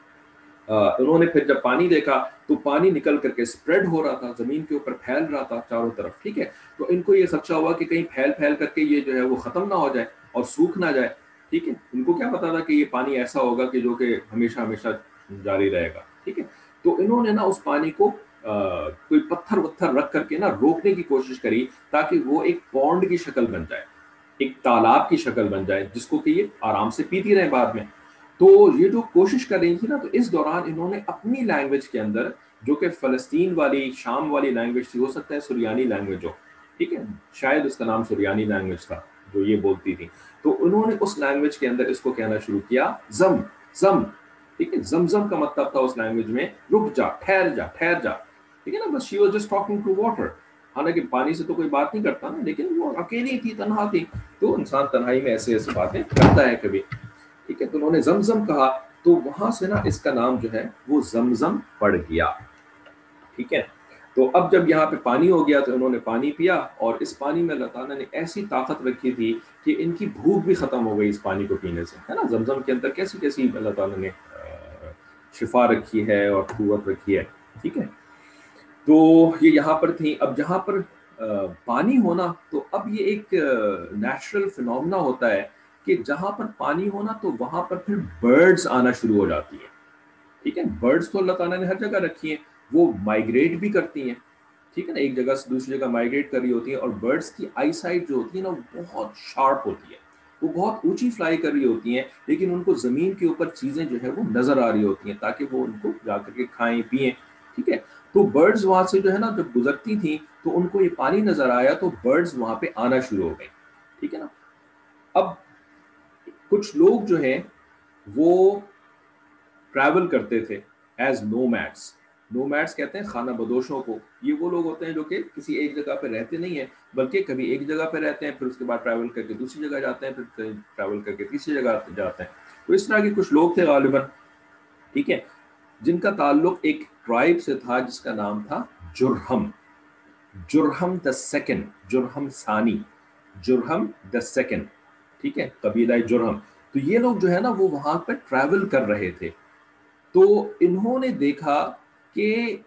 انہوں نے پھر جب پانی دیکھا تو پانی نکل کر کے اسپریڈ ہو رہا تھا، زمین کے اوپر پھیل رہا تھا چاروں طرف. ٹھیک ہے، تو ان کو یہ خدشہ ہوا کہ کہیں پھیل پھیل کر کے یہ جو ہے وہ ختم نہ ہو جائے اور سوکھ نہ جائے. ٹھیک ہے، ان کو کیا پتا تھا کہ یہ پانی ایسا ہوگا کہ جو کہ ہمیشہ ہمیشہ جاری رہے گا. ٹھیک ہے، تو انہوں نے نا اس پانی کو کوئی پتھر وتھر رکھ کر کے نا روکنے کی کوشش کری، تاکہ وہ ایک پونڈ کی شکل بن جائے، ایک تالاب کی شکل بن جائے، جس کو کہ یہ آرام سے پیتی رہے بعد میں. تو یہ جو کوشش کر رہی تھی نا، تو اس دوران انہوں نے اپنی لینگویج کے اندر، جو کہ فلسطین والی شام والی لینگویج تھی، ہو سکتا ہے سریانی لینگویج ہو، ٹھیک ہے، شاید اس کا نام سریانی لینگویج تھا جو یہ بولتی تھی. تو انہوں نے اس لینگویج کے اندر اس کو کہنا شروع کیا زم زم. ٹھیک ہے، زمزم کا مطلب تھا اس لینگویج میں رک جا، ٹھہر جا، ٹھہر جا. ٹھیک ہے نا، بس she was just talking to water. حالانکہ پانی سے تو کوئی بات نہیں کرتا نا، لیکن وہ اکیلی تھی، تنہا تھی، تو انسان تنہائی میں ایسے ایسے باتیں کرتا ہے کبھی. ٹھیک ہے، تو انہوں نے زمزم کہا، تو وہاں سے نا اس کا نام جو ہے وہ زمزم پڑ گیا. ٹھیک ہے، تو اب جب یہاں پہ پانی ہو گیا تو انہوں نے پانی پیا، اور اس پانی میں اللہ تعالیٰ نے ایسی طاقت رکھی تھی کہ ان کی بھوک بھی ختم ہو گئی اس پانی کو پینے سے. ہے نا، زمزم کے اندر کیسی کیسی اللہ تعالیٰ نے شفا رکھی ہے اور قوت رکھی ہے. ٹھیک ہے، تو یہ یہاں پر تھی. اب جہاں پر پانی ہونا، تو اب یہ ایک نیچرل فینومنا ہوتا ہے کہ جہاں پر پانی ہونا تو وہاں پر پھر برڈز آنا شروع ہو جاتی ہیں. ٹھیک ہے، برڈز تو اللہ تعالیٰ نے ہر جگہ رکھی ہیں، وہ مائگریٹ بھی کرتی ہیں. ٹھیک ہے نا، ایک جگہ سے دوسری جگہ مائگریٹ کر رہی ہوتی ہیں، اور برڈز کی آئی سائٹ جو ہوتی ہے نا وہ بہت شارپ ہوتی ہے، وہ بہت اونچی فلائی کر رہی ہوتی ہیں، لیکن ان کو زمین کے اوپر چیزیں جو ہے وہ نظر آ رہی ہوتی ہیں، تاکہ وہ ان کو جا کر کے کھائیں پئیں. ٹھیک ہے، تو برڈز وہاں سے جو ہے نا جب گزرتی تھیں تو ان کو یہ پانی نظر آیا، تو برڈز وہاں پہ آنا شروع ہو گئی. ٹھیک ہے نا، اب کچھ لوگ جو ہیں وہ ٹریول کرتے تھے ایز نومیڈس. نومیڈس کہتے ہیں خانہ بدوشوں کو. یہ وہ لوگ ہوتے ہیں جو کہ کسی ایک جگہ پہ رہتے نہیں ہیں، بلکہ کبھی ایک جگہ پہ رہتے ہیں، پھر اس کے بعد ٹریول کر کے دوسری جگہ جاتے ہیں، پھر ٹریول کر کے تیسری جگہ جاتے ہیں. تو اس طرح کے کچھ لوگ تھے غالباً، ٹھیک ہے، جن کا تعلق ایک ٹرائب سے تھا جس کا نام تھا جرہم. جرہم دا سیکنڈ، جرہم ثانی، جرہم دا سیکنڈ. ٹھیک ہے، قبیلہ جرہم. تو یہ لوگ جو ہے نا وہ وہاں پہ ٹریول کر رہے تھے. تو انہوں نے دیکھا کہ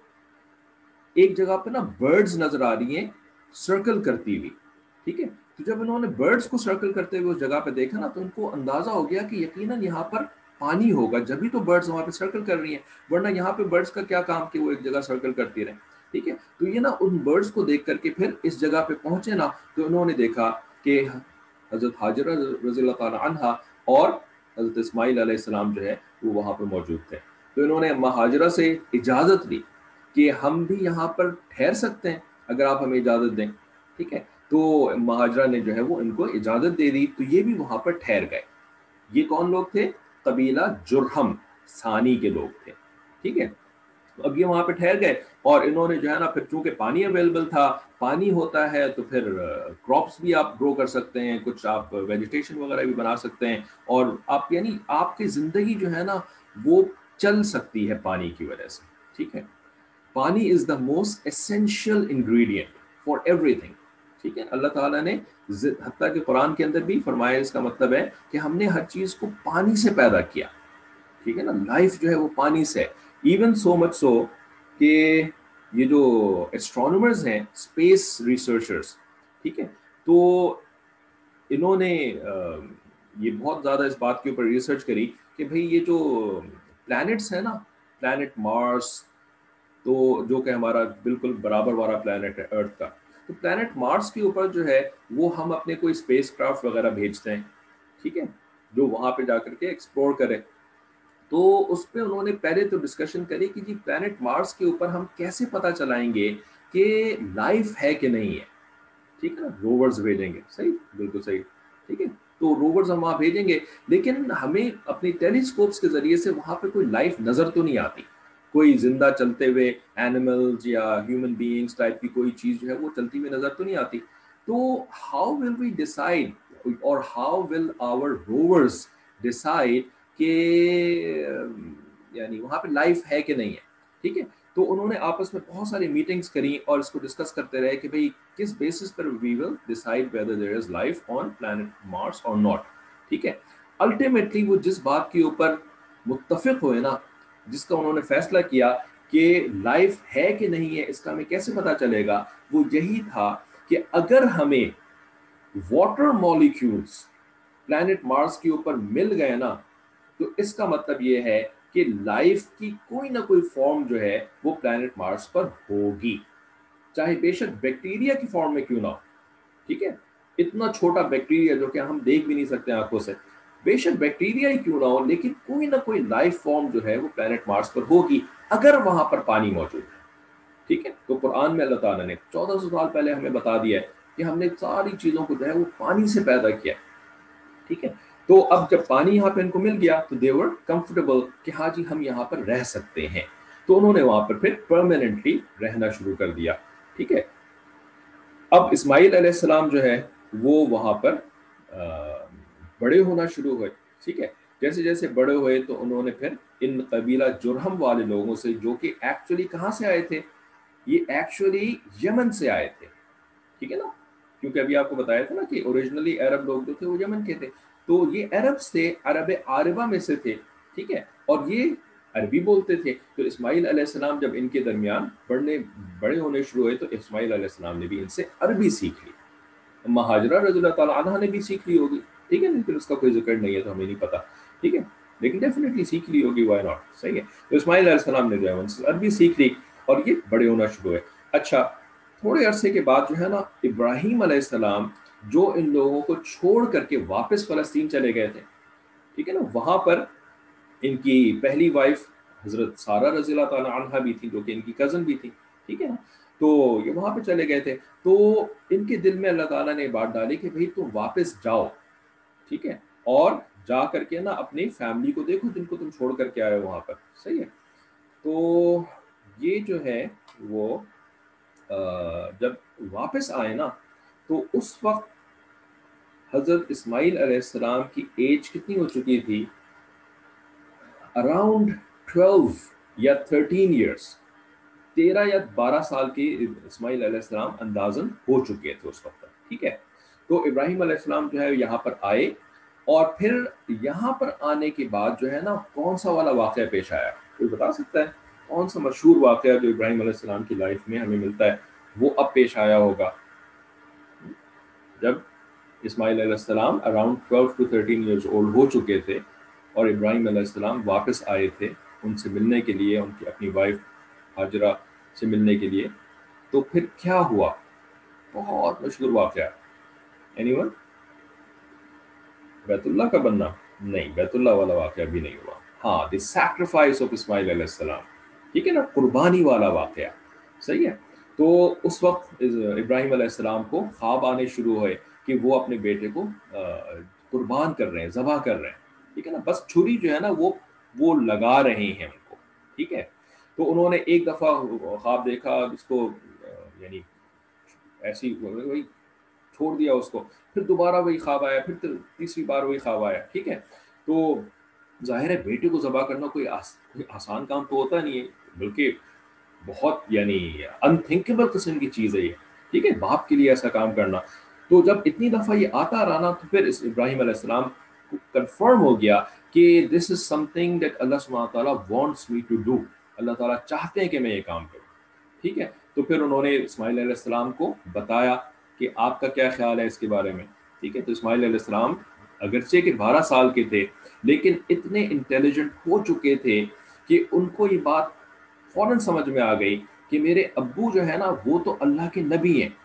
ایک جگہ پہ نا برڈز نظر آ رہی ہیں سرکل کرتی ہوئی. ٹھیک ہے، تو جب انہوں نے برڈز کو سرکل کرتے ہوئے اس جگہ پہ دیکھا نا، تو ان کو اندازہ ہو گیا کہ یقیناً یہاں پر پانی ہوگا، جبھی تو برڈز وہاں پہ سرکل کر رہی ہیں، ورنہ یہاں پہ برڈز کا کیا کام کہ وہ ایک جگہ سرکل کرتی رہیں. ٹھیک ہے، تو یہ نا ان برڈز کو دیکھ کر کے پھر اس جگہ پہ پہنچے نا، تو انہوں نے دیکھا کہ حضرت حاجرہ رضی اللہ تعالی عنہا اور حضرت اسماعیل علیہ السلام جو ہے وہ وہاں پہ موجود تھے. تو انہوں نے اماں ہاجرہ سے اجازت لی کہ ہم بھی یہاں پر ٹھہر سکتے ہیں اگر آپ ہمیں اجازت دیں. ٹھیک ہے، تو اماں ہاجرہ نے جو ہے وہ ان کو اجازت دے دی، تو یہ بھی وہاں پر ٹھہر گئے. یہ کون لوگ تھے؟ قبیلہ جرہم ثانی کے لوگ تھے. ٹھیک ہے، اب یہ وہاں پہ ٹھہر گئے، اور انہوں نے جو ہے نا پھر چونکہ پانی اویلیبل تھا، پانی ہوتا ہے تو پھر کراپس بھی آپ گرو کر سکتے ہیں، کچھ آپ ویجیٹیشن وغیرہ بھی بنا سکتے ہیں، اور آپ یعنی آپ کی زندگی جو ہے نا وہ چل سکتی ہے پانی کی وجہ سے. ٹھیک ہے، پانی is the most essential ingredient for everything. ٹھیک ہے، اللہ تعالیٰ نے حتیٰ کہ قرآن کے اندر بھی فرمایا، اس کا مطلب ہے کہ ہم نے ہر چیز کو پانی سے پیدا کیا. ٹھیک ہے نا، لائف جو ہے وہ پانی سے. ایون سو مچ سو کہ یہ جو ایسٹرونومرز ہیں، اسپیس ریسرچرز، ٹھیک ہے، تو انہوں نے یہ بہت زیادہ اس بات کے اوپر ریسرچ کری کہ بھئی یہ جو پلانٹس ہیں نا، پلانٹ مارس، تو جو کہ ہمارا بالکل برابر والا پلانٹ ہے ارتھ کا، تو پلانٹ مارس کے اوپر جو ہے وہ ہم اپنے کوئی اسپیس کرافٹ وغیرہ بھیجتے ہیں، ٹھیک ہے، جو وہاں پہ جا کر کے ایکسپلور کرے. تو اس پہ انہوں نے پہلے تو ڈسکشن کری کہ جی پلانٹ مارس کے اوپر ہم کیسے پتہ چلائیں گے کہ لائف ہے کہ نہیں ہے، ٹھیک ہے نا، روورز بھیجیں گے، صحیح، بالکل صحیح، ٹھیک ہے. تو روورز ہم وہاں بھیجیں گے، لیکن ہمیں اپنی ٹیلیسکوپس کے ذریعے سے وہاں پہ کوئی لائف نظر تو نہیں آتی، کوئی زندہ چلتے ہوئے اینیملز یا ہیومن بینگس ٹائپ کی کوئی چیز جو ہے وہ چلتی ہوئی نظر تو نہیں آتی. تو ہاؤ ول وی ڈیسائڈ اور how will our rovers decide کہ یعنی وہاں پہ لائف ہے کہ نہیں ہے، ٹھیک ہے. تو انہوں نے آپس میں بہت ساری میٹنگز کری اور اس کو ڈسکس کرتے رہے کہ بھئی کس بیسس پر we will decide whether there is life on planet Mars اور ناٹ، ٹھیک ہے. الٹیمیٹلی وہ جس بات کے اوپر متفق ہوئے نا، جس کا انہوں نے فیصلہ کیا کہ لائف ہے کہ نہیں ہے، اس کا ہمیں کیسے پتا چلے گا، وہ یہی تھا کہ اگر ہمیں واٹر مالیکیولز پلانٹ مارس کے اوپر مل گئے نا، تو اس کا مطلب یہ ہے کہ لائف کی کوئی نہ کوئی فارم جو ہے وہ پلانٹ مارس پر ہوگی، چاہے بے شک بیکٹیریا کی فارم میں کیوں نہ ہو، ٹھیک ہے. اتنا چھوٹا بیکٹیریا جو کہ ہم دیکھ بھی نہیں سکتے آنکھوں سے، بے شک بیکٹیریا ہی کیوں نہ ہو، لیکن کوئی نہ کوئی لائف فارم جو ہے وہ پلانٹ مارس پر ہوگی اگر وہاں پر پانی موجود ہے، ٹھیک ہے. تو قرآن میں اللہ تعالیٰ نے چودہ سو سال پہلے ہمیں بتا دیا ہے کہ ہم نے ساری چیزوں کو جو ہے وہ پانی سے پیدا کیا، ٹھیک ہے. تو اب جب پانی یہاں پہ ان کو مل گیا تو دے ور کمفرٹیبل کہ ہاں جی ہم یہاں پر رہ سکتے ہیں. تو انہوں نے وہاں پر پھر پرماننٹلی رہنا شروع کر دیا، ٹھیک ہے. اب اسماعیل علیہ السلام جو ہے وہ وہاں پر بڑے ہونا شروع ہوئے، ٹھیک ہے. جیسے جیسے بڑے ہوئے تو انہوں نے پھر ان قبیلہ جرہم والے لوگوں سے، جو کہ ایکچولی کہاں سے آئے تھے، یہ ایکچولی یمن سے آئے تھے، ٹھیک ہے نا، کیونکہ ابھی آپ کو بتایا تھا نا کہ اوریجنلی عرب لوگ جو تھے وہ یمن کے تھے. تو یہ عرب سے، عرب عاربہ میں سے تھے، ٹھیک ہے، اور یہ عربی بولتے تھے. تو اسماعیل علیہ السلام جب ان کے درمیان بڑھنے بڑے ہونے شروع ہوئے تو اسماعیل علیہ السلام نے بھی ان سے عربی سیکھ لی. مہاجرہ رضی اللہ تعالیٰ عنہ نے بھی سیکھ لی ہوگی، ٹھیک ہے، لیکن اس کا کوئی ذکر نہیں ہے تو ہمیں نہیں پتا، ٹھیک ہے، لیکن ڈیفینیٹلی سیکھ لی ہوگی، وائی ناٹ، صحیح ہے. تو اسماعیل علیہ السلام نے جو ہے ان سے عربی سیکھ لی اور یہ بڑے ہونا شروع ہوئے. اچھا، تھوڑے عرصے کے بعد جو ہے نا ابراہیم علیہ السلام جو ان لوگوں کو چھوڑ کر کے واپس فلسطین چلے گئے تھے، ٹھیک ہے نا، وہاں پر ان کی پہلی وائف حضرت سارہ رضی اللہ تعالیٰ عنہا بھی تھی، جو کہ ان کی کزن بھی تھی، ٹھیک ہے نا. تو یہ وہاں پہ چلے گئے تھے. تو ان کے دل میں اللہ تعالیٰ نے بات ڈالی کہ بھئی تم واپس جاؤ، ٹھیک ہے، اور جا کر کے نا اپنی فیملی کو دیکھو جن کو تم چھوڑ کر کے آئے ہو وہاں پر، صحیح ہے. تو یہ جو ہے وہ جب واپس آئے نا تو اس وقت حضرت اسماعیل علیہ السلام کی ایج کتنی ہو چکی تھی، اراؤنڈ ٹویلو یا تھرٹین ایئرس، تیرہ یا بارہ سال کے اسماعیل علیہ السلام اندازاً ہو چکے تھے اس وقت، ٹھیک ہے. تو ابراہیم علیہ السلام جو ہے یہاں پر آئے، اور پھر یہاں پر آنے کے بعد جو ہے نا کون سا والا واقعہ پیش آیا، کوئی بتا سکتا ہے کون سا مشہور واقعہ جو ابراہیم علیہ السلام کی لائف میں ہمیں ملتا ہے وہ اب پیش آیا ہوگا، جب اسماعیل علیہ السلام around twelve to thirteen years old ہو چکے تھے اور ابراہیم علیہ السلام واپس آئے تھے ان سے ملنے کے لیے، ان کی اپنی وائف ہاجرہ سے ملنے کے لیے. تو پھر کیا ہوا، بہت مشہور واقعہ، اینی ون؟ بیت اللہ کا بننا؟ نہیں، بیت اللہ والا واقعہ بھی نہیں ہوا. ہاں، دی سیکریفائس آف اسماعیل علیہ السلام، ٹھیک ہے نا، قربانی والا واقعہ، صحیح ہے. تو اس وقت ابراہیم علیہ السلام کو خواب آنے شروع ہوئے کہ وہ اپنے بیٹے کو قربان کر رہے ہیں، ذبح کر رہے ہیں، ٹھیک ہے نا، بس چھری جو ہے نا وہ وہ لگا رہے ہیں ان کو، ٹھیک ہے. تو انہوں نے ایک دفعہ خواب دیکھا، اس کو یعنی ایسی وہی چھوڑ دیا اس کو، پھر دوبارہ وہی خواب آیا، پھر تیسری بار وہی خواب آیا، ٹھیک ہے. تو ظاہر ہے بیٹے کو ذبح کرنا کوئی آسان کام تو ہوتا نہیں ہے، بلکہ بہت یعنی انتھنکیبل قسم کی چیز ہے یہ، ٹھیک ہے، باپ کے لیے ایسا کام کرنا. تو جب اتنی دفعہ یہ آتا رہا نا تو پھر اس ابراہیم علیہ السلام کو کنفرم ہو گیا کہ دس از سم تھنگ دیٹ اللہ سبحانہ تعالیٰ وانٹس می ٹو ڈو، اللہ تعالیٰ چاہتے ہیں کہ میں یہ کام کروں، ٹھیک ہے. تو پھر انہوں نے اسماعیل علیہ السلام کو بتایا کہ آپ کا کیا خیال ہے اس کے بارے میں، ٹھیک ہے. تو اسماعیل علیہ السلام اگرچہ کہ بارہ سال کے تھے لیکن اتنے انٹیلیجنٹ ہو چکے تھے کہ ان کو یہ بات فوراً سمجھ میں آ گئی کہ میرے ابو جو ہے نا وہ تو اللہ کے نبی ہیں،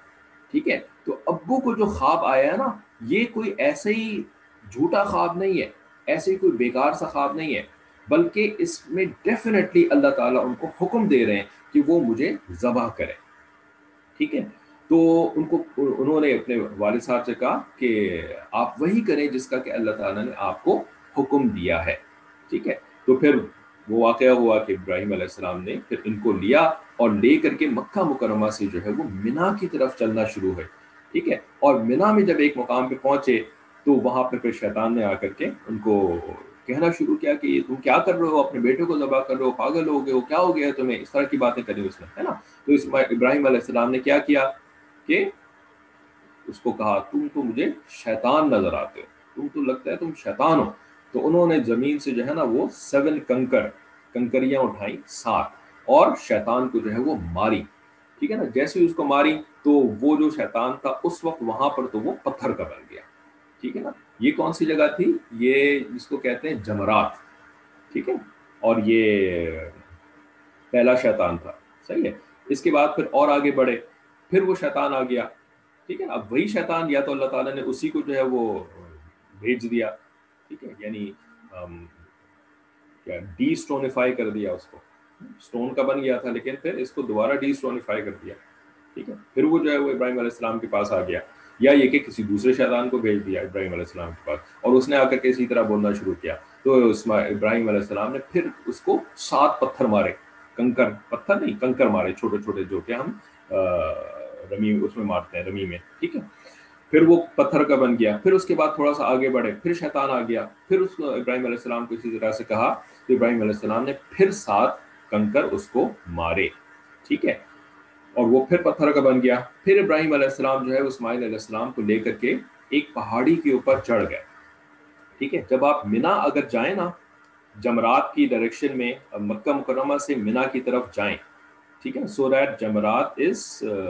ٹھیک ہے. تو ابو کو جو خواب آیا ہے نا، یہ کوئی ایسے ہی جھوٹا خواب نہیں ہے، ایسے ہی کوئی بیکار سا خواب نہیں ہے، بلکہ اس میں ڈیفینیٹلی اللہ تعالیٰ ان کو حکم دے رہے ہیں کہ وہ مجھے ذبح کریں. ٹھیک ہے. تو ان کو انہوں نے اپنے والد صاحب سے کہا کہ آپ وہی کریں جس کا کہ اللہ تعالیٰ نے آپ کو حکم دیا ہے. ٹھیک ہے. تو پھر وہ واقعہ ہوا کہ ابراہیم علیہ السلام نے پھر ان کو لیا اور لے کر کے مکہ مکرمہ سے جو ہے وہ منا کی طرف چلنا شروع ہوئے. ٹھیک ہے. اور منا میں جب ایک مقام پہ پہنچے تو وہاں پہ پھر شیطان نے آ کر کے ان کو کہنا شروع کیا کہ یہ تم کیا کر رہے ہو، اپنے بیٹے کو ذبح کر رہے ہو، پاگل ہو گئے ہو، کیا ہو گیا ہے تمہیں، اس طرح کی باتیں کری اس نے، ہے نا. تو اس ابراہیم علیہ السلام نے کیا کیا کہ اس کو کہا تم تو مجھے شیطان نظر آتے ہو، تم تو لگتا ہے تم شیطان ہو. تو انہوں نے زمین سے جو ہے نا وہ سیون کنکر کنکریاں اٹھائیں سات، اور شیطان کو جو ہے وہ ماری. ٹھیک ہے نا. جیسے ہی اس کو ماری تو وہ جو شیطان تھا اس وقت وہاں پر تو وہ پتھر کا بن گیا. ٹھیک ہے نا. یہ کون سی جگہ تھی؟ یہ جس کو کہتے ہیں جمرات. ٹھیک ہے. اور یہ پہلا شیطان تھا. صحیح ہے. اس کے بعد پھر اور آگے بڑھے، پھر وہ شیطان آ گیا. ٹھیک ہے. اب وہی شیطان یا تو اللہ تعالیٰ نے اسی کو جو ہے وہ بھیج دیا. ٹھیک ہے. یعنی کیا ڈی اسٹونیفائی کر دیا اس کو. اسٹون کا بن گیا تھا لیکن پھر اس کو دوبارہ ڈی اسٹونیفائی کر دیا. ٹھیک ہے. پھر وہ جو ہے وہ ابراہیم علیہ السلام کے پاس آ گیا، یا یہ کہ کسی دوسرے شیطان کو بھیج دیا ابراہیم علیہ السلام کے پاس، اور اس نے آ کر کے اسی طرح بولنا شروع کیا. تو ابراہیم علیہ السلام نے پھر اس کو سات پتھر مارے، کنکر، پتھر نہیں کنکر مارے، چھوٹے چھوٹے جو کہ ہم رمی اس میں مارتے ہیں، رمی میں. ٹھیک ہے. پھر وہ پتھر کا بن گیا. پھر اس کے بعد تھوڑا سا آگے بڑھے، پھر شیطان آ گیا. پھر اس کو ابراہیم علیہ السلام کو اسی طرح سے کہا تو ابراہیم علیہ السلام نے پھر سات کنکر اس کو مارے. ٹھیک ہے. اور وہ پھر پتھر کا بن گیا. پھر ابراہیم علیہ السلام جو ہے اسماعیل علیہ السلام کو لے کر کے ایک پہاڑی کے اوپر چڑھ گئے. ٹھیک ہے. جب آپ منا اگر جائیں نا، جمرات کی ڈائریکشن میں، مکہ مکرمہ سے منا کی طرف جائیں. ٹھیک ہے. سو دیٹ جمرات is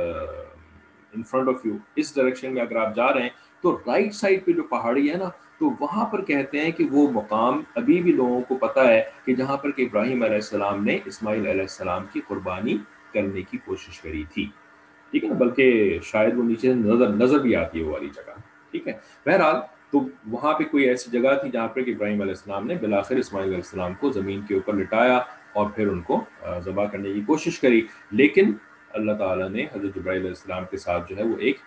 in front of you. اس ڈائریکشن میں اگر آپ جا رہے ہیں تو رائٹ سائڈ پہ جو پہاڑی ہے نا، تو وہاں پر کہتے ہیں کہ وہ مقام ابھی بھی لوگوں کو پتہ ہے کہ جہاں پر کہ ابراہیم علیہ السلام نے اسماعیل علیہ السلام کی قربانی کرنے کی کوشش کری تھی. ٹھیک ہے نا. بلکہ شاید وہ نیچے نظر نظر بھی آتی ہے وہ والی جگہ. ٹھیک ہے. بہرحال تو وہاں پہ کوئی ایسی جگہ تھی جہاں پہ کہ ابراہیم علیہ السلام نے بالآخر اسماعیل علیہ السلام کو زمین کے اوپر لٹایا اور پھر ان کو ذبح کرنے کی کوشش کری. لیکن اللہ تعالیٰ نے حضرت جبرائیل علیہ السلام کے ساتھ جو ہے وہ ایک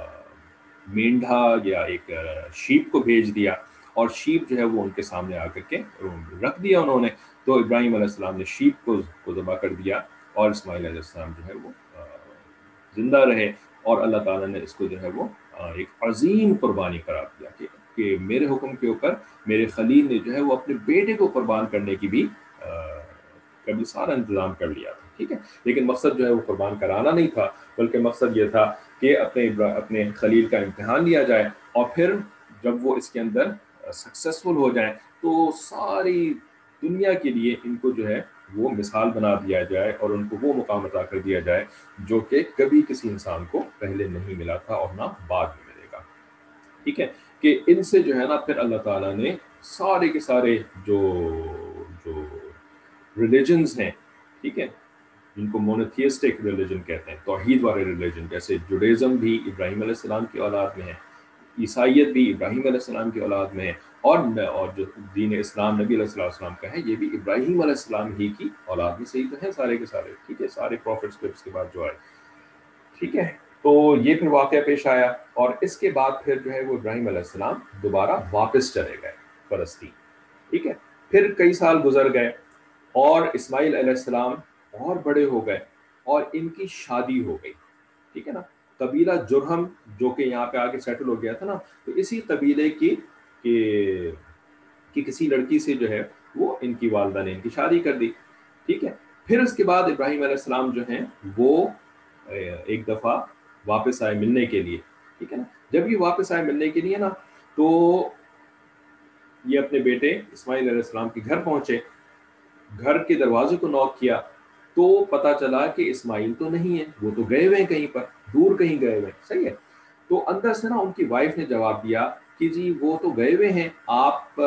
مینڈھا یا ایک شیپ کو بھیج دیا، اور شیپ جو ہے وہ ان کے سامنے آ کر کے رکھ دیا انہوں نے. تو ابراہیم علیہ السلام نے شیپ کو ذبح کر دیا، اور اسماعیل علیہ السلام جو ہے وہ زندہ رہے. اور اللہ تعالیٰ نے اس کو جو ہے وہ ایک عظیم قربانی قرار دیا کہ کہ میرے حکم کے اوپر میرے خلیل نے جو ہے وہ اپنے بیٹے کو قربان کرنے کی بھی کبھی سارا انتظام کر لیا تھا. ٹھیک ہے. لیکن مقصد جو ہے وہ قربان کرانا نہیں تھا، بلکہ مقصد یہ تھا کہ اپنے اپنے خلیل کا امتحان لیا جائے، اور پھر جب وہ اس کے اندر سکسیسفل ہو جائیں تو ساری دنیا کے لیے ان کو جو ہے وہ مثال بنا دیا جائے، اور ان کو وہ مقام عطا کر دیا جائے جو کہ کبھی کسی انسان کو پہلے نہیں ملا تھا اور نہ بعد میں ملے گا. ٹھیک ہے. کہ ان سے جو ہے نا پھر اللہ تعالیٰ نے سارے کے سارے جو جو ریلیجنز ہیں، ٹھیک ہے، جن کو مونوتھیسٹک ریلیجن کہتے ہیں، توحید والے ریلیجن، جیسے جوڈیزم بھی ابراہیم علیہ السلام کی اولاد میں ہے، عیسائیت بھی ابراہیم علیہ السلام کی اولاد میں ہے، اور اور جو دین اسلام نبی علیہ السلام کا ہے یہ بھی ابراہیم علیہ السلام ہی کی اولاد میں سے ہی تو ہیں سارے کے سارے. ٹھیک ہے. سارے پروفٹس کے اس کے بعد جو آئے. ٹھیک ہے. تو یہ پھر واقعہ پیش آیا، اور اس کے بعد پھر جو ہے وہ ابراہیم علیہ السلام دوبارہ واپس چلے گئے فلسطین. ٹھیک ہے. پھر کئی سال گزر گئے، اور اسماعیل علیہ السلام اور بڑے ہو گئے، اور ان کی شادی ہو گئی. ٹھیک ہے نا. قبیلہ جرہم جو کہ یہاں پہ آ کے سیٹل ہو گیا تھا نا، تو اسی قبیلے کی کہ کہ کسی لڑکی سے جو ہے وہ ان کی والدہ نے ان کی شادی کر دی. ٹھیک ہے. پھر اس کے بعد ابراہیم علیہ السلام جو ہیں وہ ایک دفعہ واپس آئے ملنے کے لیے. ٹھیک ہے نا. جب یہ واپس آئے ملنے کے لیے نا، تو یہ اپنے بیٹے اسماعیل علیہ السلام کے گھر پہنچے. گھر کے دروازے کو نوک کیا تو پتہ چلا کہ اسماعیل تو نہیں ہے، وہ تو گئے ہوئے ہیں کہیں پر دور، کہیں گئے ہوئے ہیں. صحیح ہے. تو اندر سے نا ان کی وائف نے جواب دیا کہ جی وہ تو گئے ہوئے ہیں، آپ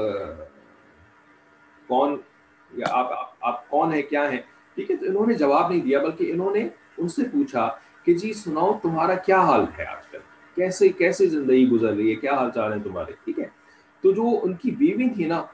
کون یا آپ آپ کون ہیں، کیا ہیں. ٹھیک ہے. تو انہوں نے جواب نہیں دیا، بلکہ انہوں نے ان سے پوچھا کہ جی سناؤ تمہارا کیا حال ہے آج کل, کیسے کیسے زندگی گزر رہی ہے, کیا حال چال ہے تمہارے, ٹھیک ہے. تو جو ان کی بیوی تھی نا,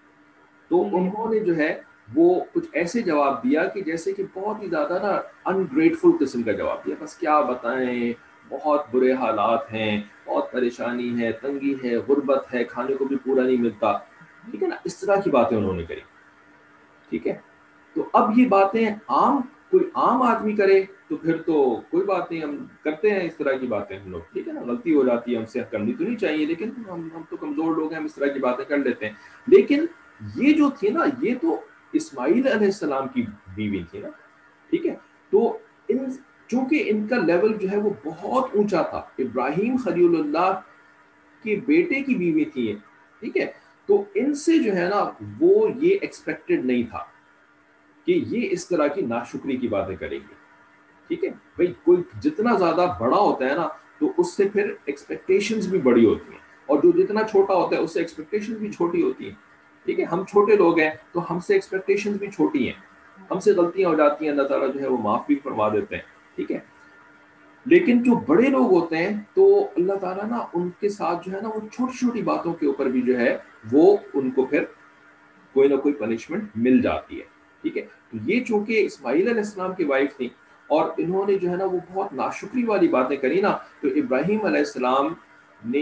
تو انہوں نے جو ہے وہ کچھ ایسے جواب دیا کہ جیسے کہ بہت ہی زیادہ نا انگریٹفل قسم کا جواب دیا, بس کیا بتائیں, بہت برے حالات ہیں, بہت پریشانی ہے, تنگی ہے, غربت ہے, کھانے کو بھی پورا نہیں ملتا, ٹھیک ہے نا, اس طرح کی باتیں انہوں نے کری, ٹھیک ہے. تو اب یہ باتیں عام کوئی عام آدمی کرے تو پھر تو کوئی بات نہیں, ہم کرتے ہیں اس طرح کی باتیں ہم لوگ, ٹھیک ہے نا, غلطی ہو جاتی ہے, ہم سے کرنی تو نہیں چاہیے, لیکن ہم ہم تو کمزور لوگ ہیں, ہم اس طرح کی باتیں کر لیتے ہیں. لیکن یہ جو تھی نا, یہ تو اسماعیل علیہ السلام کی بیوی تھی نا, ٹھیک ہے. تو ان چونکہ ان کا لیول جو ہے وہ بہت اونچا تھا, ابراہیم خلیل اللہ کے بیٹے کی بیوی تھی یہ, ٹھیک ہے. تو ان سے جو ہے نا وہ یہ ایکسپیکٹڈ نہیں تھا کہ یہ اس طرح کی ناشکری کی باتیں کریں گے, ٹھیک ہے. بھائی کوئی جتنا زیادہ بڑا ہوتا ہے نا تو اس سے پھر ایکسپیکٹیشنز بھی بڑی ہوتی ہیں, اور جو جتنا چھوٹا ہوتا ہے اس سے ایکسپیکٹیشنز بھی چھوٹی ہوتی ہیں, ٹھیک ہے. ہم چھوٹے لوگ ہیں تو ہم سے ایکسپیکٹیشنز بھی چھوٹی ہیں, ہم سے غلطیاں ہو جاتی ہیں, اللہ تعالیٰ جو ہے وہ معاف بھی فرما دیتے ہیں, ٹھیک ہے. لیکن جو بڑے لوگ ہوتے ہیں تو اللہ تعالیٰ نا ان کے ساتھ جو ہے نا وہ چھوٹی چھوٹی باتوں کے اوپر بھی جو ہے وہ ان کو پھر کوئی نہ کوئی پنشمنٹ مل جاتی ہے, ٹھیک ہے. تو یہ چونکہ اسماعیل علیہ السلام کی وائف تھی اور انہوں نے جو ہے نا وہ بہت ناشکری والی باتیں کری نا, تو ابراہیم علیہ السلام نے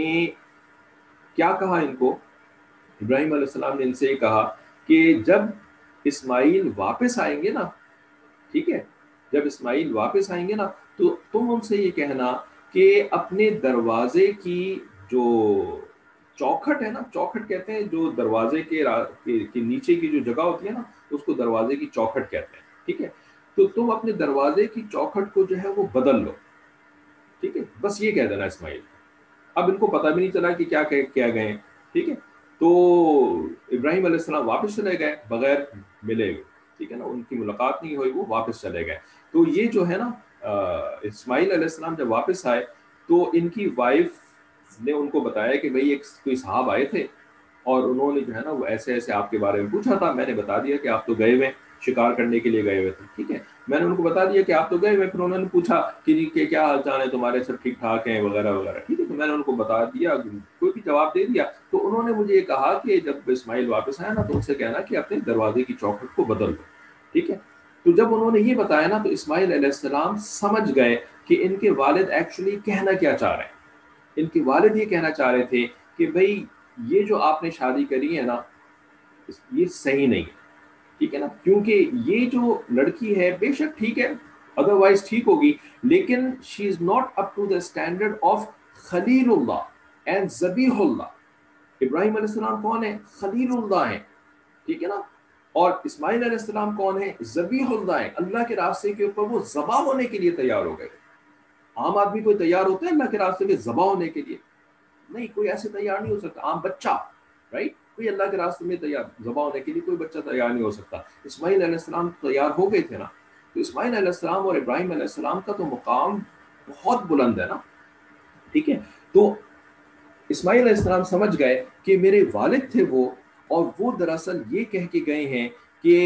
کیا کہا ان کو, ابراہیم علیہ السلام نے ان سے یہ کہا کہ جب اسماعیل واپس آئیں گے نا, ٹھیک ہے, جب اسماعیل واپس آئیں گے نا تو تم ان سے یہ کہنا کہ اپنے دروازے کی جو چوکھٹ ہے نا, چوکھٹ کہتے ہیں جو دروازے کے کے نیچے کی جو جگہ ہوتی ہے نا, اس کو دروازے کی چوکھٹ کہتے ہیں, ٹھیک ہے. تو تم اپنے دروازے کی چوکھٹ کو جو ہے وہ بدل لو, ٹھیک ہے, بس یہ کہہ دینا اسماعیل. اب ان کو پتہ بھی نہیں چلا کہ کیا کیا گئے, ٹھیک ہے. تو ابراہیم علیہ السلام واپس چلے گئے بغیر ملے ہوئے, ٹھیک ہے نا, ان کی ملاقات نہیں ہوئی, وہ واپس چلے گئے. تو یہ جو ہے نا اسماعیل علیہ السلام جب واپس آئے تو ان کی وائف نے ان کو بتایا کہ بھئی ایک کوئی صاحب آئے تھے اور انہوں نے جو ہے نا وہ ایسے ایسے آپ کے بارے میں پوچھا تھا, میں نے بتا دیا کہ آپ تو گئے ہوئے شکار کرنے کے لیے گئے ہوئے تھے, ٹھیک ہے. میں نے ان کو بتا دیا کہ آپ تو گئے ہوئے, پھر انہوں نے پوچھا کہ جی کہ کیا حال چال ہے تمہارے, سب ٹھیک ٹھاک ہیں وغیرہ وغیرہ, ٹھیک ہے. تو میں نے ان کو بتا دیا, کوئی بھی جواب دے دیا. تو انہوں نے مجھے یہ کہا کہ جب اسماعیل واپس آیا نا تو ان سے کہنا کہ اپنے دروازے کی چوکھٹ کو بدل دو, ٹھیک ہے. تو جب انہوں نے یہ بتایا نا تو اسماعیل علیہ السلام سمجھ گئے کہ ان کے والد ایکچولی کہنا کیا چاہ رہے ہیں. ان کے والد یہ کہنا چاہ رہے تھے کہ بھئی یہ جو آپ نے شادی کری ہے نا یہ صحیح نہیں ہے, ٹھیک ہے نا, کیونکہ یہ جو لڑکی ہے بے شک ٹھیک ہے, ادروائز ٹھیک ہوگی, لیکن she is not up to the standard of خلیل اللہ اینڈ ذبیح اللہ. ابراہیم علیہ السلام کون ہے, خلیل اللہ ہیں, ٹھیک ہے نا, اور اسماعیل علیہ السلام کون ہے, ذبیح اللہ ہیں, اللہ کے راستے کے اوپر وہ ذبح ہونے کے لیے تیار ہو گئے. عام آدمی کوئی تیار ہوتا ہے اللہ کے راستے میں ذبح ہونے کے لیے؟ نہیں, کوئی ایسے تیار نہیں ہو سکتا. عام بچہ رائٹ, کوئی اللہ کے راستے میں تیار ذبح ہونے کے لیے کوئی بچہ تیار نہیں ہو سکتا. اسماعیل علیہ السلام تیار ہو گئے تھے نا. تو اسماعیل علیہ السلام اور ابراہیم علیہ السلام کا تو مقام بہت بلند ہے نا, ٹھیک ہے. تو اسماعیل علیہ السلام سمجھ گئے کہ میرے والد تھے وہ, اور وہ دراصل یہ کہہ کے گئے ہیں کہ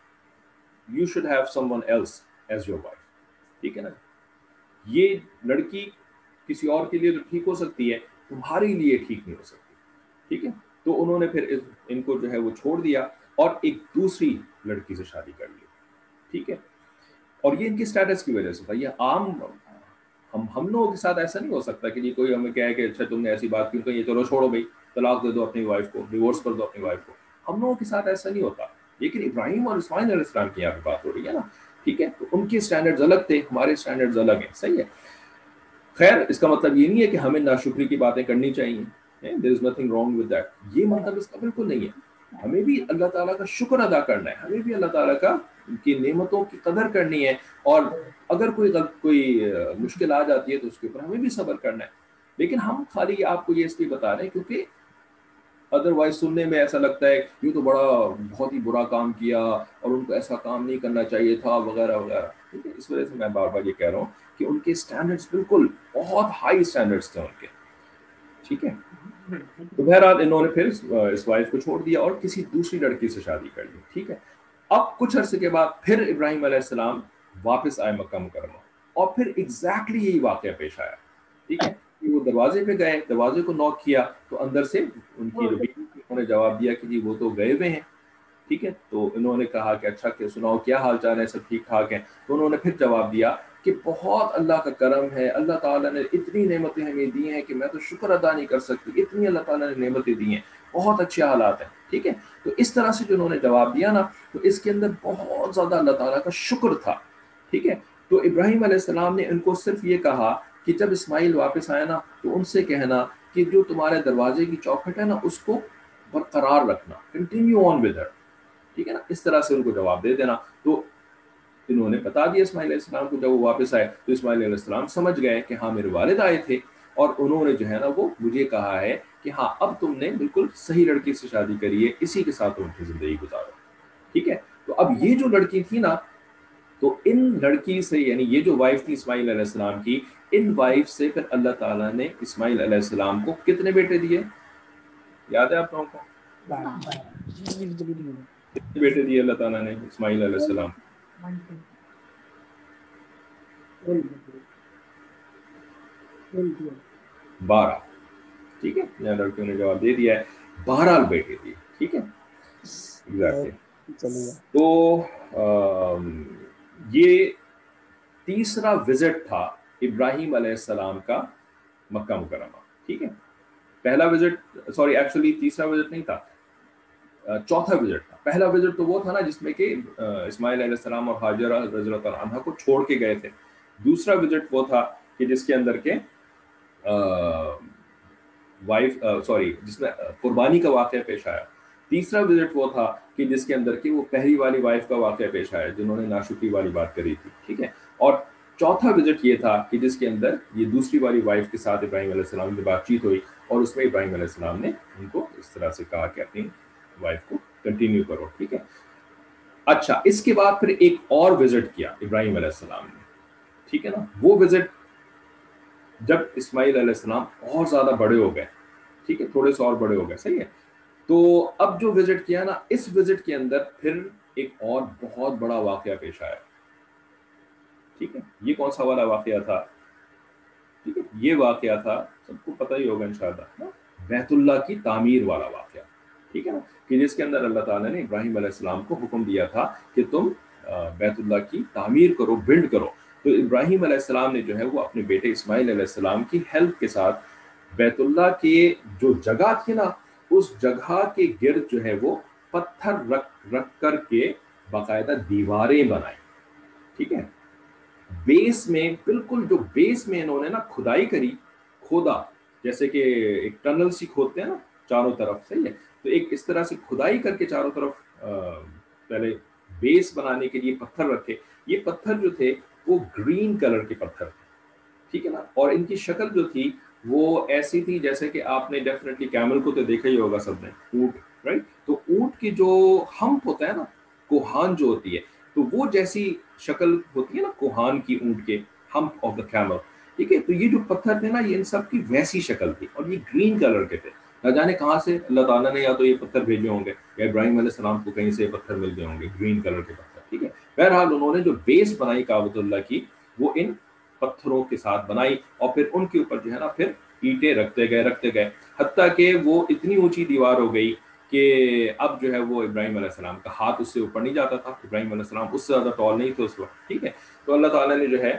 you should have someone else as your wife, ٹھیک ہے نا. یہ لڑکی کسی اور کے لیے تو ٹھیک ہو سکتی ہے, تمہارے لیے ٹھیک نہیں ہو سکتی, ٹھیک ہے. تو انہوں نے پھر ان کو جو ہے وہ چھوڑ دیا اور ایک دوسری لڑکی سے شادی کر لی, ٹھیک ہے. اور یہ ان کی اسٹیٹس کی وجہ سے تھا. یہ عام ہم ہم لوگوں کے ساتھ ایسا نہیں ہو سکتا کہ یہ کوئی ہمیں کہے کہ اچھا تم نے ایسی بات کیوں کہی, چلو چھوڑو بھائی, طلاق دے دو اپنی وائف کو, ڈیورس کر دو اپنی وائف کو. ہم لوگوں کے ساتھ ایسا نہیں ہوتا. لیکن ابراہیم اور اسماعیل علیہ السلام کی یہاں پہ بات ہو رہی ہے نا, ٹھیک ہے. تو ان کے اسٹینڈرڈز الگ تھے, ہمارے اسٹینڈرڈز الگ ہیں, صحیح ہے. خیر, اس کا مطلب یہ نہیں ہے کہ ہمیں ناشکری کی باتیں کرنی چاہیے, there is nothing wrong with that. یہ مطلب اس کا بالکل نہیں ہے. ہمیں بھی اللہ تعالیٰ کا شکر ادا کرنا ہے, ہمیں بھی اللہ تعالیٰ کا کی نعمتوں کی قدر کرنی ہے, اور اگر کوئی کوئی مشکل آ جاتی ہے تو اس کے اوپر ہمیں بھی صبر کرنا ہے. لیکن ہم خالی آپ کو یہ اس لیے بتا رہے ہیں کیونکہ ادروائز سننے میں ایسا لگتا ہے یہ تو بڑا بہت ہی برا کام کیا اور ان کو ایسا کام نہیں کرنا چاہیے تھا وغیرہ وغیرہ, ٹھیک ہے. اس وجہ سے میں بار بار یہ کہہ رہا ہوں کہ ان کے اسٹینڈرڈس بالکل بہت ہائی اسٹینڈرڈس تھے ان کے, ٹھیک ہے. تو بہرحال انہوں نے پھر اس وائف کو چھوڑ دیا اور کسی دوسری لڑکی سے شادی کر لی, ٹھیک ہے. اب کچھ عرصے کے بعد پھر ابراہیم علیہ السلام واپس آئے مکہ مکرمہ, اور پھر ایگزیکٹلی یہی واقعہ پیش آیا. ٹھیک ہے, کہ وہ دروازے پہ گئے, دروازے کو نوک کیا تو اندر سے ان کی جو بیوی تھی انہوں نے جواب دیا کہ جی وہ تو گئے ہوئے ہیں. ٹھیک ہے, تو انہوں نے کہا کہ اچھا کہ سناؤ کیا حال چال ہے, سب ٹھیک ٹھاک ہیں. تو انہوں نے پھر جواب دیا کہ بہت اللہ کا کرم ہے, اللہ تعالیٰ نے اتنی نعمتیں ہمیں دی ہیں کہ میں تو شکر ادا نہیں کر سکتی, اتنی اللہ تعالیٰ نے نعمتیں دی ہیں, بہت اچھے حالات ہیں. ٹھیک ہے, تو اس طرح سے جو انہوں نے جواب دیا نا, تو اس کے اندر بہت زیادہ اللہ تعالیٰ کا شکر تھا. ٹھیک ہے, تو ابراہیم علیہ السلام نے ان کو صرف یہ کہا کہ جب اسماعیل واپس آئے نا تو ان سے کہنا کہ جو تمہارے دروازے کی چوکھٹ ہے نا اس کو برقرار رکھنا, کنٹینیو آن ود ہر. ٹھیک ہے نا, اس طرح سے ان کو جواب دے دینا. تو انہوں نے بتا دیا اسماعیل علیہ السلام کو. جب وہ واپس آئے تو اسماعیل علیہ السلام سمجھ گئے کہ ہاں میرے والد آئے تھے اور انہوں نے جو ہے نا وہ مجھے کہا ہے کہ ہاں اب تم نے بالکل صحیح لڑکی سے شادی کری ہے, اسی کے ساتھ تم اپنی زندگی گزارو. ٹھیک ہے, تو اب یہ جو لڑکی تھی نا, تو ان لڑکی سے یعنی یہ جو وائف تھی اسماعیل علیہ السلام کی, ان وائف سے پھر اللہ تعالیٰ نے اسماعیل علیہ السلام کو کتنے بیٹے دیے, یاد ہے آپ لوگوں کو کتنے بیٹے دیے اللہ تعالیٰ نے اسماعیل علیہ السلام؟ بارہ. ٹھیک ہے, یہاں لڑکیوں نے جواب دے دیا ہے, بارہ بیٹے دیے. ٹھیک ہے, ایگزیکٹلی. تو یہ تیسرا وزٹ تھا ابراہیم علیہ السلام کا مکہ مکرمہ. ٹھیک ہے, پہلا وزٹ سوری ایکچولی تیسرا وزٹ نہیں تھا, چوتھا وزٹ تھا. پہلا وزٹ تو وہ تھا نا جس میں کہ اسماعیل علیہ السلام اور ہاجرہ رضی اللہ تعالیٰ عنہ کو چھوڑ کے گئے تھے. دوسرا وزٹ وہ تھا کہ جس کے اندر کے وائف سوری جس میں قربانی کا واقعہ پیش آیا. تیسرا وزٹ وہ تھا کہ جس کے اندر کی وہ پہلی والی وائف کا واقعہ پیش آیا جنہوں نے ناشکری والی بات کری تھی. ٹھیک ہے, اور چوتھا وزٹ یہ تھا کہ جس کے اندر یہ دوسری والی وائف کے ساتھ ابراہیم علیہ السلام کی بات چیت ہوئی اور اس میں ابراہیم علیہ السلام نے ان کو اس طرح سے کہا کہ اپنی وائف کو کنٹینیو کرو. ٹھیک ہے, اچھا اس کے بعد پھر ایک اور وزٹ کیا ابراہیم علیہ السلام نے. ٹھیک ہے نا, وہ وزٹ جب اسماعیل علیہ السلام اور زیادہ بڑے ہو گئے. ٹھیک ہے, تھوڑے سے اور بڑے ہو گئے. صحیح ہے, تو اب جو وزٹ کیا نا, اس وزٹ کے اندر پھر ایک اور بہت بڑا واقعہ پیش آیا. ٹھیک ہے, یہ کون سا والا واقعہ تھا؟ ٹھیک ہے, یہ واقعہ تھا سب کو پتہ ہی ہوگا انشاءاللہ, بیت اللہ کی تعمیر والا واقعہ. ٹھیک ہے نا, کہ جس کے اندر اللہ تعالیٰ نے ابراہیم علیہ السلام کو حکم دیا تھا کہ تم بیت اللہ کی تعمیر کرو, بلڈ کرو. تو ابراہیم علیہ السلام نے جو ہے وہ اپنے بیٹے اسماعیل علیہ السلام کی ہیلپ کے ساتھ بیت اللہ کے جو جگہ تھی نا, اس جگہ کے گرد جو ہے وہ پتھر رکھ رکھ کر کے باقاعدہ دیواریں بنائیں. ٹھیک ہے, بیس میں بالکل جو بیس میں انہوں نے نا کھدائی کری, کھودا جیسے کہ ایک ٹنل سی کھودتے ہیں نا چاروں طرف. صحیح ہے, تو ایک اس طرح سے کھدائی کر کے چاروں طرف پہلے بیس بنانے کے لیے پتھر رکھے. یہ پتھر جو تھے وہ گرین کلر کے پتھر تھے. ٹھیک ہے نا, اور ان کی شکل جو تھی وہ ایسی تھی جیسے کہ آپ نے ڈیفینیٹلی کیمل کو تو دیکھا ہی ہوگا سب نے, اونٹ, رائٹ. تو اونٹ کی جو ہمپ ہوتا ہے نا, کوہان جو ہوتی ہے, تو وہ جیسی شکل ہوتی ہے نا کوہان کی, اونٹ کے ہمپ آف دا کیمل. ٹھیک ہے, تو یہ جو پتھر تھے نا یہ ان سب کی ویسی شکل تھی اور یہ گرین کلر کے تھے. نہ جانے کہاں سے اللہ تعالیٰ نے یا تو یہ پتھر بھیجے ہوں گے یا ابراہیم علیہ السلام کو کہیں سے پتھر مل گئے ہوں گے, گرین کلر کے پتھر. ٹھیک ہے, بہرحال انہوں نے جو بیس بنائی کعبۃ اللہ کی وہ ان پتھروں کے ساتھ بنائی اور پھر ان کے اوپر جو ہے نا پھر اینٹیں رکھتے گئے رکھتے گئے حتیٰ کہ وہ اتنی اونچی دیوار ہو گئی کہ اب جو ہے وہ ابراہیم علیہ السلام کا ہاتھ اس سے اوپر نہیں جاتا تھا. ابراہیم علیہ السلام اس سے زیادہ ٹال نہیں تھے اس وقت. ٹھیک ہے, تو اللہ تعالیٰ نے جو ہے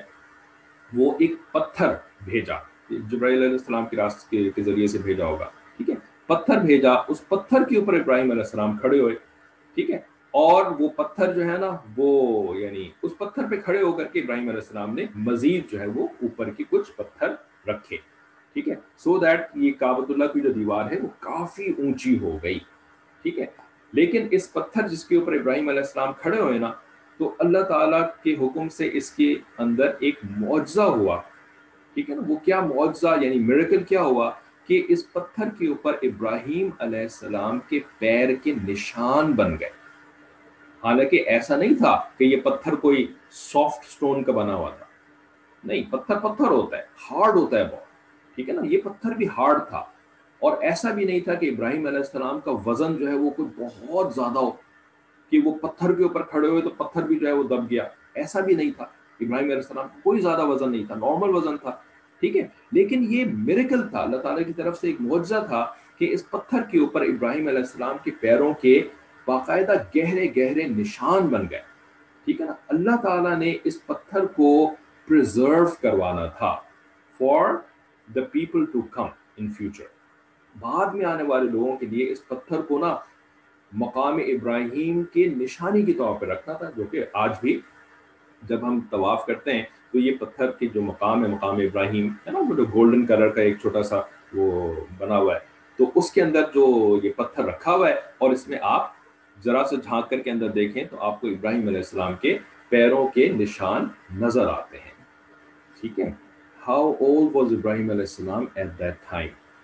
وہ ایک پتھر بھیجا, جبرائیل علیہ السلام کے راستے کے ذریعے سے بھیجا ہوگا. ٹھیک ہے, پتھر بھیجا, اس پتھر کے اوپر ابراہیم علیہ السلام کھڑے ہوئے. ٹھیک ہے, اور وہ پتھر جو ہے نا وہ یعنی اس پتھر پہ کھڑے ہو کر کے ابراہیم علیہ السلام نے مزید جو ہے وہ اوپر کی کچھ پتھر رکھے. ٹھیک ہے, سو دیٹ یہ کعبۃ اللہ کی جو دیوار ہے وہ کافی اونچی ہو گئی. ٹھیک ہے, لیکن اس پتھر جس کے اوپر ابراہیم علیہ السلام کھڑے ہوئے نا, تو اللہ تعالیٰ کے حکم سے اس کے اندر ایک معجزہ ہوا. ٹھیک ہے نا, وہ کیا معجزہ یعنی میریکل کیا ہوا کہ اس پتھر کے اوپر ابراہیم علیہ السلام کے پیر کے نشان بن گئے. حالانکہ ایسا نہیں تھا کہ یہ پتھر کوئی سافٹ سٹون کا بنا ہوا تھا, نہیں, پتھر پتھر ہوتا ہے, ہارڈ ہوتا ہے بہت. ٹھیک ہے نا, یہ پتھر بھی ہارڈ تھا, اور ایسا بھی نہیں تھا کہ ابراہیم علیہ السلام کا وزن جو ہے وہ کوئی بہت زیادہ ہو کہ وہ پتھر کے اوپر کھڑے ہوئے تو پتھر بھی جو ہے وہ دب گیا, ایسا بھی نہیں تھا. ابراہیم علیہ السلام کو کوئی زیادہ وزن نہیں تھا، نارمل وزن تھا، ٹھیک ہے، لیکن یہ میریکل تھا، اللہ تعالیٰ کی طرف سے ایک معجزہ تھا کہ اس پتھر کے اوپر ابراہیم علیہ السلام کے پیروں کے باقاعدہ گہرے گہرے نشان بن گئے، ٹھیک ہے نا. اللہ تعالیٰ نے اس پتھر کو پرزرو کروانا تھا for the people to come in future. بعد میں آنے والے لوگوں کے لیے اس پتھر کو نا مقام ابراہیم کے نشانی کے طور پہ رکھنا تھا، جو کہ آج بھی جب ہم طواف کرتے ہیں تو یہ پتھر کے جو مقام ہے، مقام ابراہیم ہے نا، وہ جو گولڈن کلر کا ایک چھوٹا سا وہ بنا ہوا ہے، تو اس کے اندر جو یہ پتھر رکھا ہوا ہے، اور اس میں آپ ذرا سے جھانک کر کے اندر دیکھیں تو آپ کو ابراہیم علیہ السلام کے پیروں کے نشان نظر آتے ہیں، ٹھیک ہے. ہاؤ اولڈ واز ابراہیم علیہ السلام ایٹ دیٹ ٹائم؟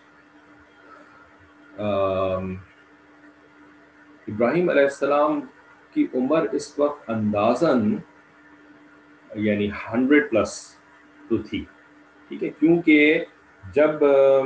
ابراہیم علیہ السلام کی عمر اس وقت اندازاً یعنی ہنڈریڈ پلس تو تھی، ٹھیک ہے، کیونکہ جب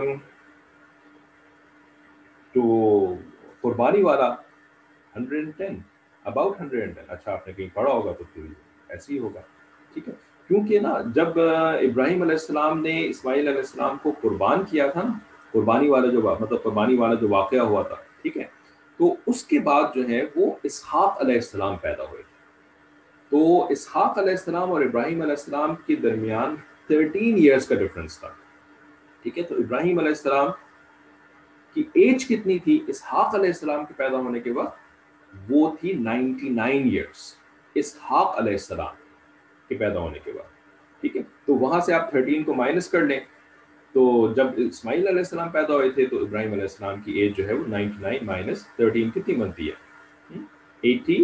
تو قربانی والا hundred and ten about hundred and ten, اچھا آپ نے کہیں پڑھا ہوگا تو پھر ایسے ہی ہوگا، ٹھیک ہے، کیونکہ نا جب ابراہیم علیہ السلام نے اسماعیل علیہ السلام کو قربان کیا تھا نا، قربانی والا جو مطلب قربانی والا جو واقعہ ہوا تھا، ٹھیک ہے، تو اس کے بعد جو ہے وہ اسحاق علیہ السلام پیدا ہوئے تھے. تو اسحاق علیہ السلام اور ابراہیم علیہ السلام کے درمیان تھرٹین ایئرس کا ڈفرنس تھا، ٹھیک ہے. تو ابراہیم علیہ السلام کی ایج کتنی تھی اسحاق علیہ السلام کے پیدا ہونے کے بعد؟ وہ تھی نائنٹی نائن ایئرس اسحاق علیہ السلام کے پیدا ہونے کے بعد، ٹھیک ہے. تو وہاں سے آپ تھرٹین کو مائنس کر لیں، تو جب اسماعیل علیہ السلام پیدا ہوئے تھے تو ابراہیم علیہ السلام کی ایج جو ہے وہ نائنٹی نائن مائنس تھرٹین کتنی بنتی ہے؟ ایٹی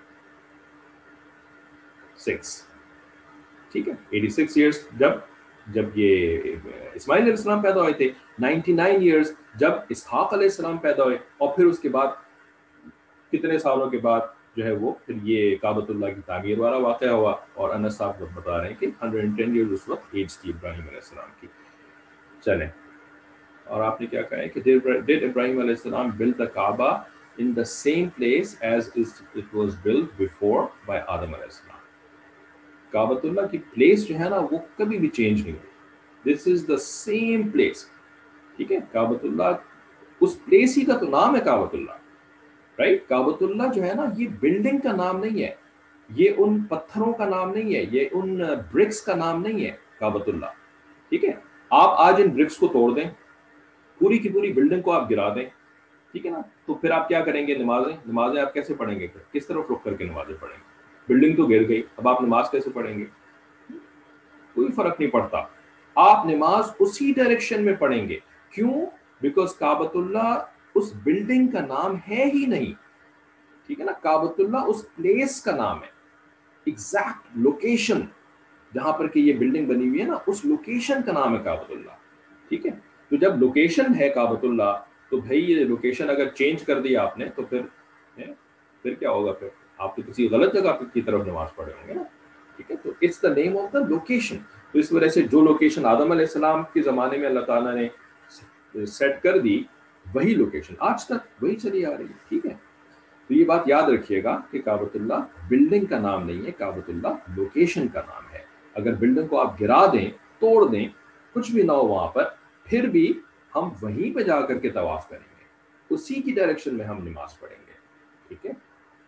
سکس، ٹھیک ہے، ایٹی سکس ایئرس جب جب یہ اسماعیل علیہ السلام پیدا ہوئے تھے، نائنٹی نائن ایئرس جب اسحاق علیہ السلام پیدا ہوئے، اور پھر اس کے بعد کتنے سالوں کے بعد جو ہے وہ پھر یہ کعبۃ اللہ کی تعمیر والا واقعہ ہوا، اور انس صاحب بتا رہے ہیں کہ ہنڈریڈ اینڈ ٹین ایئرس اس وقت ایج تھی ابراہیم علیہ السلام کی. چلیں، اور آپ نے کیا کہا ہے کہ did ابراہیم علیہ السلام build the Kaaba in the same place as it was built before by آدم علیہ السلام؟ کعبۃ اللہ کی پلیس جو ہے نا وہ کبھی بھی چینج نہیں ہوئی، دس از دا سیم پلیس، ٹھیک ہے. کعبۃ اللہ اس پلیس ہی کا تو نام ہے کعبۃ اللہ، رائٹ. کعبۃ اللہ جو ہے نا یہ بلڈنگ کا نام نہیں ہے، یہ ان پتھروں کا نام نہیں ہے، یہ ان برکس کا نام نہیں ہے کعبۃ اللہ، ٹھیک ہے. آپ آج ان برکس کو توڑ دیں، پوری کی پوری بلڈنگ کو آپ گرا دیں، ٹھیک ہے نا، تو پھر آپ کیا کریں گے؟ نمازیں نمازیں آپ کیسے پڑھیں گے؟ پھر کس طرف رخ کر کے نمازیں پڑھیں گے؟ بلڈنگ تو گر گئی، اب آپ نماز کیسے پڑھیں گے؟ کوئی فرق نہیں پڑتا، آپ نماز اسی ڈائریکشن میں پڑھیں گے. کیوں؟ Because Kaaba Allah us building کا نام ہے ہی نہیں، ٹھیک ہے نا. کعبۃ اللہ اس پلیس کا نام ہے، ایگزیکٹ لوکیشن جہاں پر کہ یہ بلڈنگ بنی ہوئی ہے نا، اس لوکیشن کا نام ہے کعبۃ اللہ، ٹھیک ہے. تو جب لوکیشن ہے کعبۃ اللہ تو بھائی یہ لوکیشن اگر چینج کر دیا آپ نے تو پھر پھر کیا ہوگا؟ پھر آپ تو کسی غلط جگہ کی طرف نماز پڑھے ہوں گے نا، ٹھیک ہے. تو it's the name of the location. تو اس وجہ سے جو لوکیشن آدم علیہ السلام کے زمانے میں اللہ تعالیٰ نے سیٹ کر دی، وہی لوکیشن آج تک وہی چلی آ رہی ہے، ٹھیک ہے. تو یہ بات یاد رکھیے گا کہ کعبۃ اللہ بلڈنگ کا نام نہیں ہے، کعبۃ اللہ لوکیشن کا نام ہے. اگر بلڈنگ کو آپ گرا دیں، توڑ دیں، کچھ بھی نہ ہو وہاں پر، پھر بھی ہم وہیں پہ جا کر کے طواف کریں گے، اسی کی ڈائریکشن میں ہم نماز پڑھیں گے، ٹھیک ہے.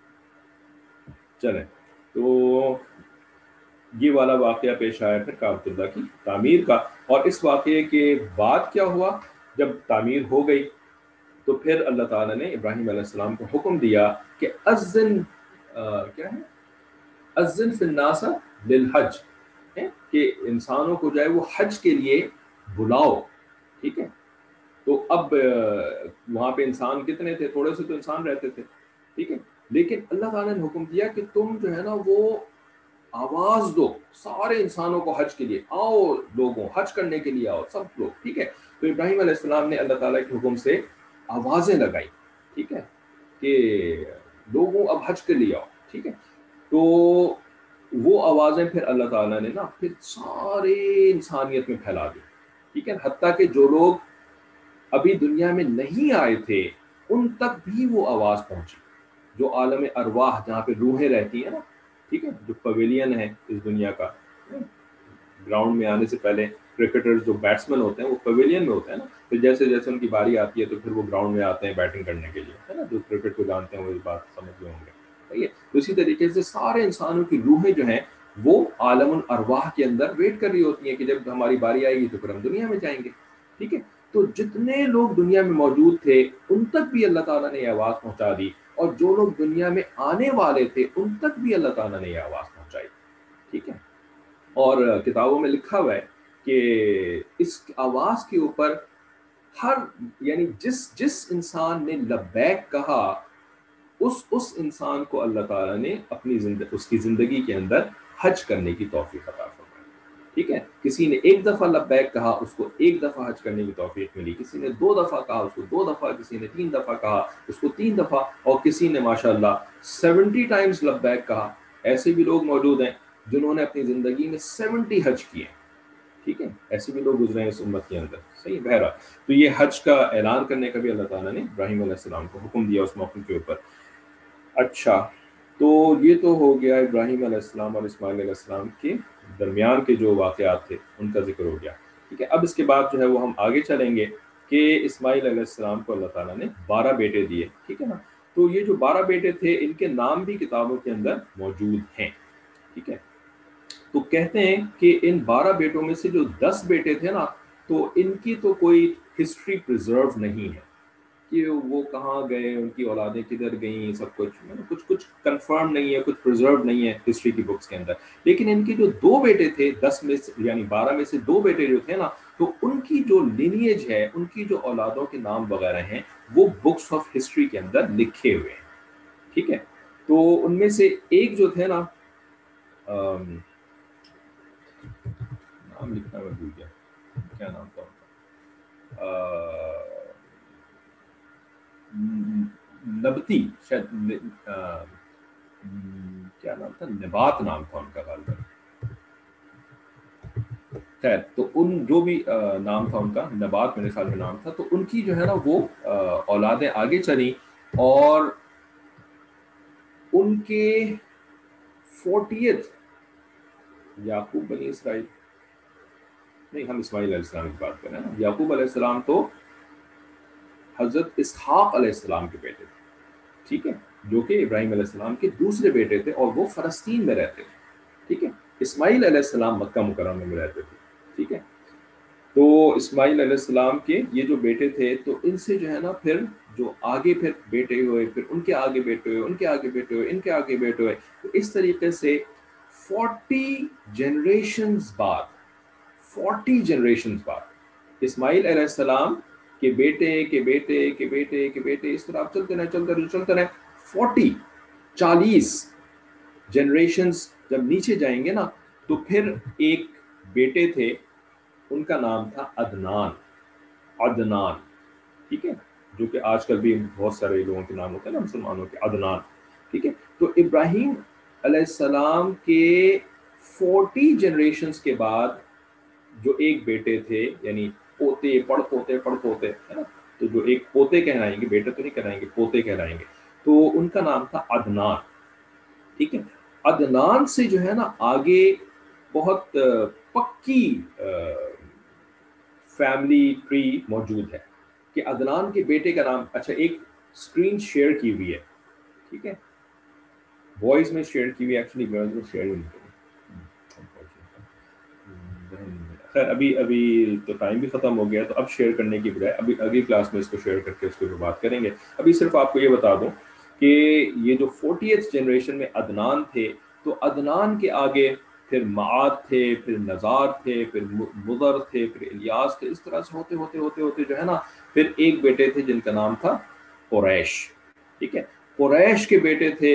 چلیں، تو یہ والا واقعہ پیش آیا پھر کعبۃ اللہ کی تعمیر کا. اور اس واقعے کے بعد کیا ہوا؟ جب تعمیر ہو گئی تو پھر اللہ تعالیٰ نے ابراہیم علیہ السلام کو حکم دیا کہ اذن کیا ہے اذن فی الناس للحج، کہ انسانوں کو جو ہے وہ حج کے لیے بلاؤ، ٹھیک ہے. تو اب وہاں پہ انسان کتنے تھے؟ تھوڑے سے تو انسان رہتے تھے، ٹھیک ہے. لیکن اللہ تعالیٰ نے حکم دیا کہ تم جو ہے نا وہ آواز دو سارے انسانوں کو حج کے لیے، آؤ لوگوں حج کرنے کے لیے آؤ سب لوگ، ٹھیک ہے. تو ابراہیم علیہ السلام نے اللہ تعالیٰ کے حکم سے آوازیں لگائی، ٹھیک ہے، کہ لوگوں اب حج کے لیے آؤ، ٹھیک ہے. تو وہ آوازیں پھر اللہ تعالیٰ نے نا پھر سارے انسانیت میں پھیلا دی، ٹھیک ہے. حتیٰ کہ جو لوگ ابھی دنیا میں نہیں آئے تھے ان تک بھی وہ آواز پہنچی. جو عالم ارواح جہاں پہ روحیں رہتی ہیں نا، ٹھیک ہے، جو پویلین ہے اس دنیا کا، گراؤنڈ میں آنے سے پہلے کرکٹرز جو بیٹسمین ہوتے ہیں وہ پویلین میں ہوتے ہیں نا، پھر جیسے جیسے ان کی باری آتی ہے تو پھر وہ گراؤنڈ میں آتے ہیں بیٹنگ کرنے کے لیے، ہے نا، جو کرکٹ کو جانتے ہیں وہ اس بات سمجھ گئے ہوں گے، صحیح ہے۔ تو اسی طریقے سے سارے انسانوں کی روحیں جو ہیں وہ عالم الارواح کے اندر ویٹ کر رہی ہوتی ہیں کہ جب ہماری باری آئے گی تو پھر ہم دنیا میں جائیں گے، ٹھیک ہے۔ تو جتنے لوگ دنیا میں موجود تھے ان تک بھی اللہ تعالیٰ نے یہ آواز پہنچا دی، اور جو لوگ دنیا میں آنے والے تھے ان تک بھی اللہ تعالیٰ نے یہ آواز پہنچائی، ٹھیک ہے۔ اور کتابوں میں لکھا ہوا ہے کہ اس آواز کے اوپر ہر یعنی جس جس انسان نے لبیک کہا اس اس انسان کو اللہ تعالیٰ نے اپنی زندگی اس کی زندگی کے اندر حج کرنے کی توفیق عطا فرمائی، ٹھیک ہے۔ کسی نے ایک دفعہ لبیک کہا اس کو ایک دفعہ حج کرنے کی توفیق ملی، کسی نے دو دفعہ کہا اس کو دو دفعہ، کسی نے تین دفعہ کہا اس کو تین دفعہ، اور کسی نے ماشاءاللہ سیونٹی ٹائمز لبیک کہا۔ ایسے بھی لوگ موجود ہیں جنہوں نے اپنی زندگی میں سیونٹی حج کیے، ٹھیک ہے، ایسے بھی لوگ گزرے ہیں اس امت کے اندر، صحیح بہرحال۔ تو یہ حج کا اعلان کرنے کا بھی اللہ تعالیٰ نے ابراہیم علیہ السلام کو حکم دیا اس موقع کے اوپر۔ اچھا، تو یہ تو ہو گیا ابراہیم علیہ السلام اور اسماعیل علیہ السلام کے درمیان کے جو واقعات تھے ان کا ذکر ہو گیا، ٹھیک ہے۔ اب اس کے بعد جو ہے وہ ہم آگے چلیں گے کہ اسماعیل علیہ السلام کو اللہ تعالیٰ نے بارہ بیٹے دیے، ٹھیک ہے نا۔ تو یہ جو بارہ بیٹے تھے ان کے نام بھی کتابوں کے اندر موجود ہیں، ٹھیک ہے۔ تو کہتے ہیں کہ ان بارہ بیٹوں میں سے جو دس بیٹے تھے نا تو ان کی تو کوئی ہسٹری پریزرو نہیں ہے کہ وہ کہاں گئے، ان کی اولادیں کدھر گئیں، سب کچھ کچھ کچھ کنفرم نہیں ہے، کچھ پریزرو نہیں ہے ہسٹری کی بکس کے اندر۔ لیکن ان کے جو دو بیٹے تھے دس میں سے یعنی بارہ میں سے دو بیٹے جو تھے نا تو ان کی جو لینیج ہے، ان کی جو اولادوں کے نام وغیرہ ہیں وہ بکس آف ہسٹری کے اندر لکھے ہوئے ہیں، ٹھیک ہے۔ تو ان میں سے ایک جو تھے نا آم، نام لکھنا میں بھول گیا، کیا نام تھا ان کا، آ، نبتی شاید، آ، کیا نام تھا، نبات نام تھا ان کا غالباً، خیر تو ان جو بھی آ، نام تھا ان کا، نبات میرے خیال میں نام تھا، تو ان کی جو ہے نا وہ آ، اولادیں آگے چلیں اور ان کے فورٹیتھ یعقوب بنی اسرائیل نہیں، ہم اسماعیل علیہ السلام کی بات کر رہے ہیں نا۔ یعقوب علیہ السلام تو حضرت اسحاق علیہ السلام کے بیٹے تھے، ٹھیک ہے، جو کہ ابراہیم علیہ السلام کے دوسرے بیٹے تھے اور وہ فلسطین میں رہتے تھے، ٹھیک ہے۔ اسماعیل علیہ السلام مکہ مکرمہ میں رہتے تھے، ٹھیک ہے۔ تو اسماعیل علیہ السلام کے یہ جو بیٹے تھے تو ان سے جو ہے نا پھر جو آگے پھر بیٹے ہوئے، پھر ان کے آگے بیٹے ہوئے، ان کے آگے بیٹے ہوئے، ان کے آگے بیٹے ہوئے، تو اس طریقے سے فورٹی جنریشنز بعد فورٹی جنریشنز بعد اسماعیل علیہ السلام کے بیٹے کے بیٹے کے بیٹے کے بیٹے اس طرح آپ چلتے رہے چلتے رہے چلتے رہے فورٹی چالیس جنریشنز جب نیچے جائیں گے نا تو پھر ایک بیٹے تھے، ان کا نام تھا عدنان، عدنان، ٹھیک ہے، جو کہ آج کل بھی بہت سارے لوگوں کے نام ہوتے ہیں نا مسلمانوں کے، عدنان، ٹھیک ہے۔ تو ابراہیم علیہ السلام کے فورٹی جنریشنز کے بعد جو ایک بیٹے تھے یعنی پوتے پڑ پوتے پڑ پوتے ہے نا، تو جو ایک پوتے کہلائیں گے، بیٹے تو نہیں کہلائیں گے، پوتے کہلائیں گے، تو ان کا نام تھا عدنان، ٹھیک ہے۔ عدنان سے جو ہے نا آگے بہت پکی فیملی ٹری موجود ہے کہ عدنان کے بیٹے کا نام، اچھا ایک اسکرین شیئر کی ہوئی ہے، ٹھیک ہے، وائس میں شیئر کی ہوئی، ایکچولی گرلز میں شیئر نہیں کی، خیر ابھی ابھی تو ٹائم بھی ختم ہو گیا، تو اب شیئر کرنے کی بجائے ابھی اگلی کلاس میں اس کو شیئر کر کے اس کے اوپر بات کریں گے۔ ابھی صرف آپ کو یہ بتا دوں کہ یہ جو فورٹیتھ جنریشن میں عدنان تھے تو عدنان کے آگے پھر معاد تھے، پھر نزار تھے، پھر مضر تھے، پھر الیاس تھے، اس طرح سے ہوتے ہوتے ہوتے ہوتے جو ہے نا پھر ایک بیٹے تھے جن کا نام تھا قریش، ٹھیک ہے۔ قریش کے بیٹے تھے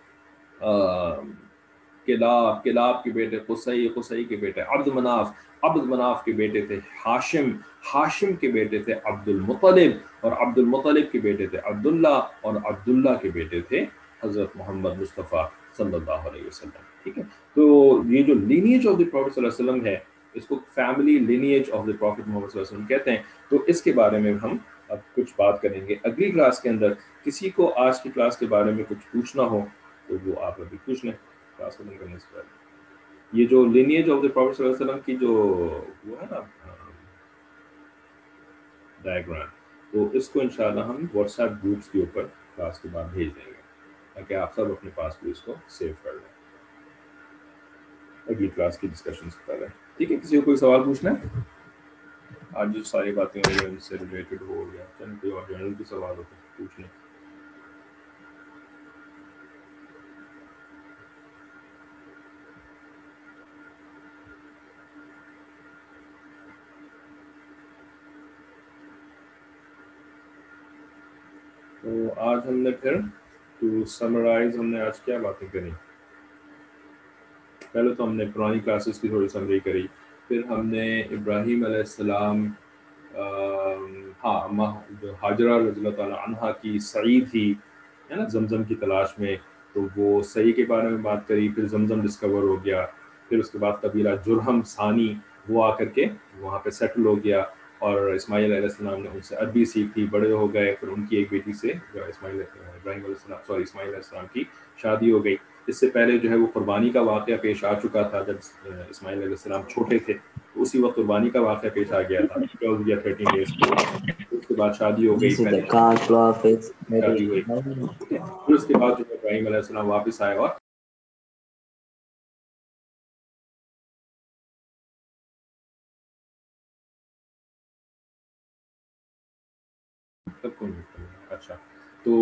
کلاب، کلاب کے بیٹے قصی، قصی کے بیٹے عبد مناف، عبد مناف کے بیٹے تھے ہاشم، ہاشم کے بیٹے تھے عبد المطلب، اور عبد المطلب کے بیٹے تھے عبداللہ، اور عبداللہ کے بیٹے تھے حضرت محمد مصطفیٰ صلی اللہ علیہ وسلم، ٹھیک ہے۔ تو یہ جو لینیج آف دی پروفیٹ صلی اللہ علیہ وسلم ہے اس کو family lineage of the prophet محمد صلی اللہ علیہ وسلم کہتے ہیں۔ تو اس کے بارے میں ہم اب کچھ بات کریں گے اگلی کلاس کے اندر۔ کسی کو آج کی کلاس کے بارے میں کچھ پوچھنا ہو تو وہ آپ ابھی پوچھ لیں کلاس ختم کرنے سے پہلے۔ یہ جو لینیج آف دا پروفیٹ صلی اللہ علیہ وسلم کی جو وہ ہے نا ڈائیگرام، تو اس کو انشاءاللہ ہم واٹس ایپ گروپس کے اوپر کلاس کے بعد بھیج دیں گے تاکہ آپ سب اپنے پاس بھی اس کو سیو کر لیں اگلی کلاس کی ڈسکشن سے پہلے. ٹھیک ہے، کسی کو کوئی سوال پوچھنا ہے؟ آج جو ساری باتیں ہوئی ہیں ان سے ریلیٹڈ ہو گیا، چلیں کوئی اور جنرل کی سوال ہو تو پوچھ لیں. تو آج ہم نے پھر ٹو سمرائز ہم نے آج کیا باتیں کری؟ پہلے تو ہم نے پرانی کلاسز کی تھوڑی سمری کری، پھر ہم نے ابراہیم علیہ السلام ہاں جو حاجرہ رضی اللہ تعالیٰ عنہا کی سعی تھی ہے نا زمزم کی تلاش میں، تو وہ سعی کے بارے میں بات کری. پھر زمزم ڈسکور ہو گیا، پھر اس کے بعد قبیلہ جرہم ثانی وہ آ کر کے وہاں پہ سیٹل ہو گیا، اور اسماعیل علیہ السلام نے ان سے عربی سیکھی، بڑے ہو گئے، پھر ان کی ایک بیٹی سے جو اسماعیل ابراہیم علیہ السلام سوری اسماعیل علیہ السلام کی شادی ہو گئی. اس سے پہلے جو ہے وہ قربانی کا واقعہ پیش آ چکا تھا جب اسماعیل علیہ السلام چھوٹے تھے، تو اسی وقت قربانی کا واقعہ پیش آ گیا تھا ٹویلو یا تھرٹین ایئرس کے. اس کے بعد شادی ہو گئی، This is پہلے the car prophets. شادی ہوئی، ٹھیک ہے. پھر اس کے بعد جو ہے ابراہیم علیہ السلام واپس آئے اور اچھا تو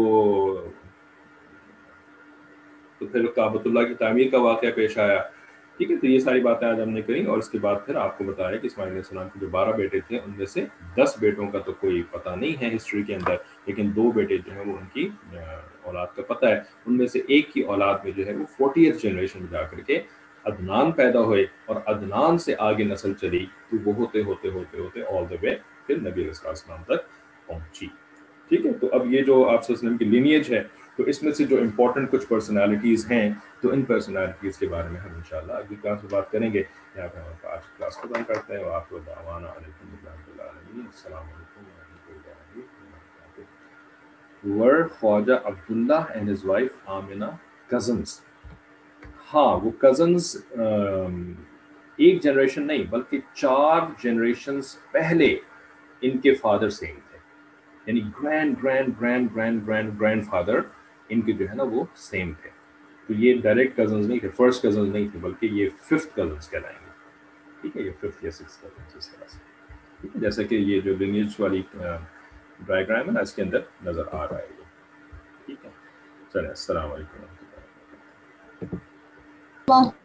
تو پھر کعبۃ اللہ کی تعمیر کا واقعہ پیش آیا. ٹھیک ہے، تو یہ ساری باتیں آج ہم نے کریں، اور اس کے بعد پھر آپ کو بتایا کہ اسماعیل علیہ السلام کے جو بارہ بیٹے تھے ان میں سے دس بیٹوں کا تو کوئی پتہ نہیں ہے ہسٹری کے اندر، لیکن دو بیٹے جو ہیں وہ ان کی اولاد کا پتہ ہے. ان میں سے ایک کی اولاد میں جو ہے وہ فورٹیتھ جنریشن میں جا کر کے عدنان پیدا ہوئے، اور عدنان سے آگے نسل چلی تو وہ ہوتے ہوتے ہوتے ہوتے آل دا وے پھر نبی علیہ السلام تک پہنچی. ٹھیک ہے، تو اب یہ جو آپ صلی اللہ علیہ وسلم کی لینیج ہے، تو اس میں سے جو امپورٹنٹ کچھ پرسنالٹیز ہیں، تو ان پرسنالٹیز کے بارے میں ہم انشاءاللہ اگلی کلاس میں بات کریں گے. یہاں پہ ہم آج کی کلاس ختم کرتے ہیں. وآخر دعوانا علیکم ورحمۃ اللہ العالمین. السلام علیکم ورحمۃ اللہ وبرکاتہ. Were Khwaja Abdullah and his wife Amna cousins؟ ہاں، وہ کزنز ایک جنریشن نہیں بلکہ چار جنریشنز پہلے ان کے فادر سیم تھے، یعنی grand grand grand grand grand grand father ان کے جو ہے نا وہ سیم تھے. تو یہ ڈائریکٹ کزنز نہیں تھے، فرسٹ کزنز نہیں تھے، بلکہ یہ ففتھ کزنز کہلائیں گے. ٹھیک ہے، یہ ففتھ یا سکس کزنز اس طرح سے. ٹھیک ہے، جیسا کہ یہ جو لینیج والی ڈائیگرام ہے نا اس کے اندر نظر آ رہا ہے یہ. ٹھیک ہے، چلیں السلام علیکم.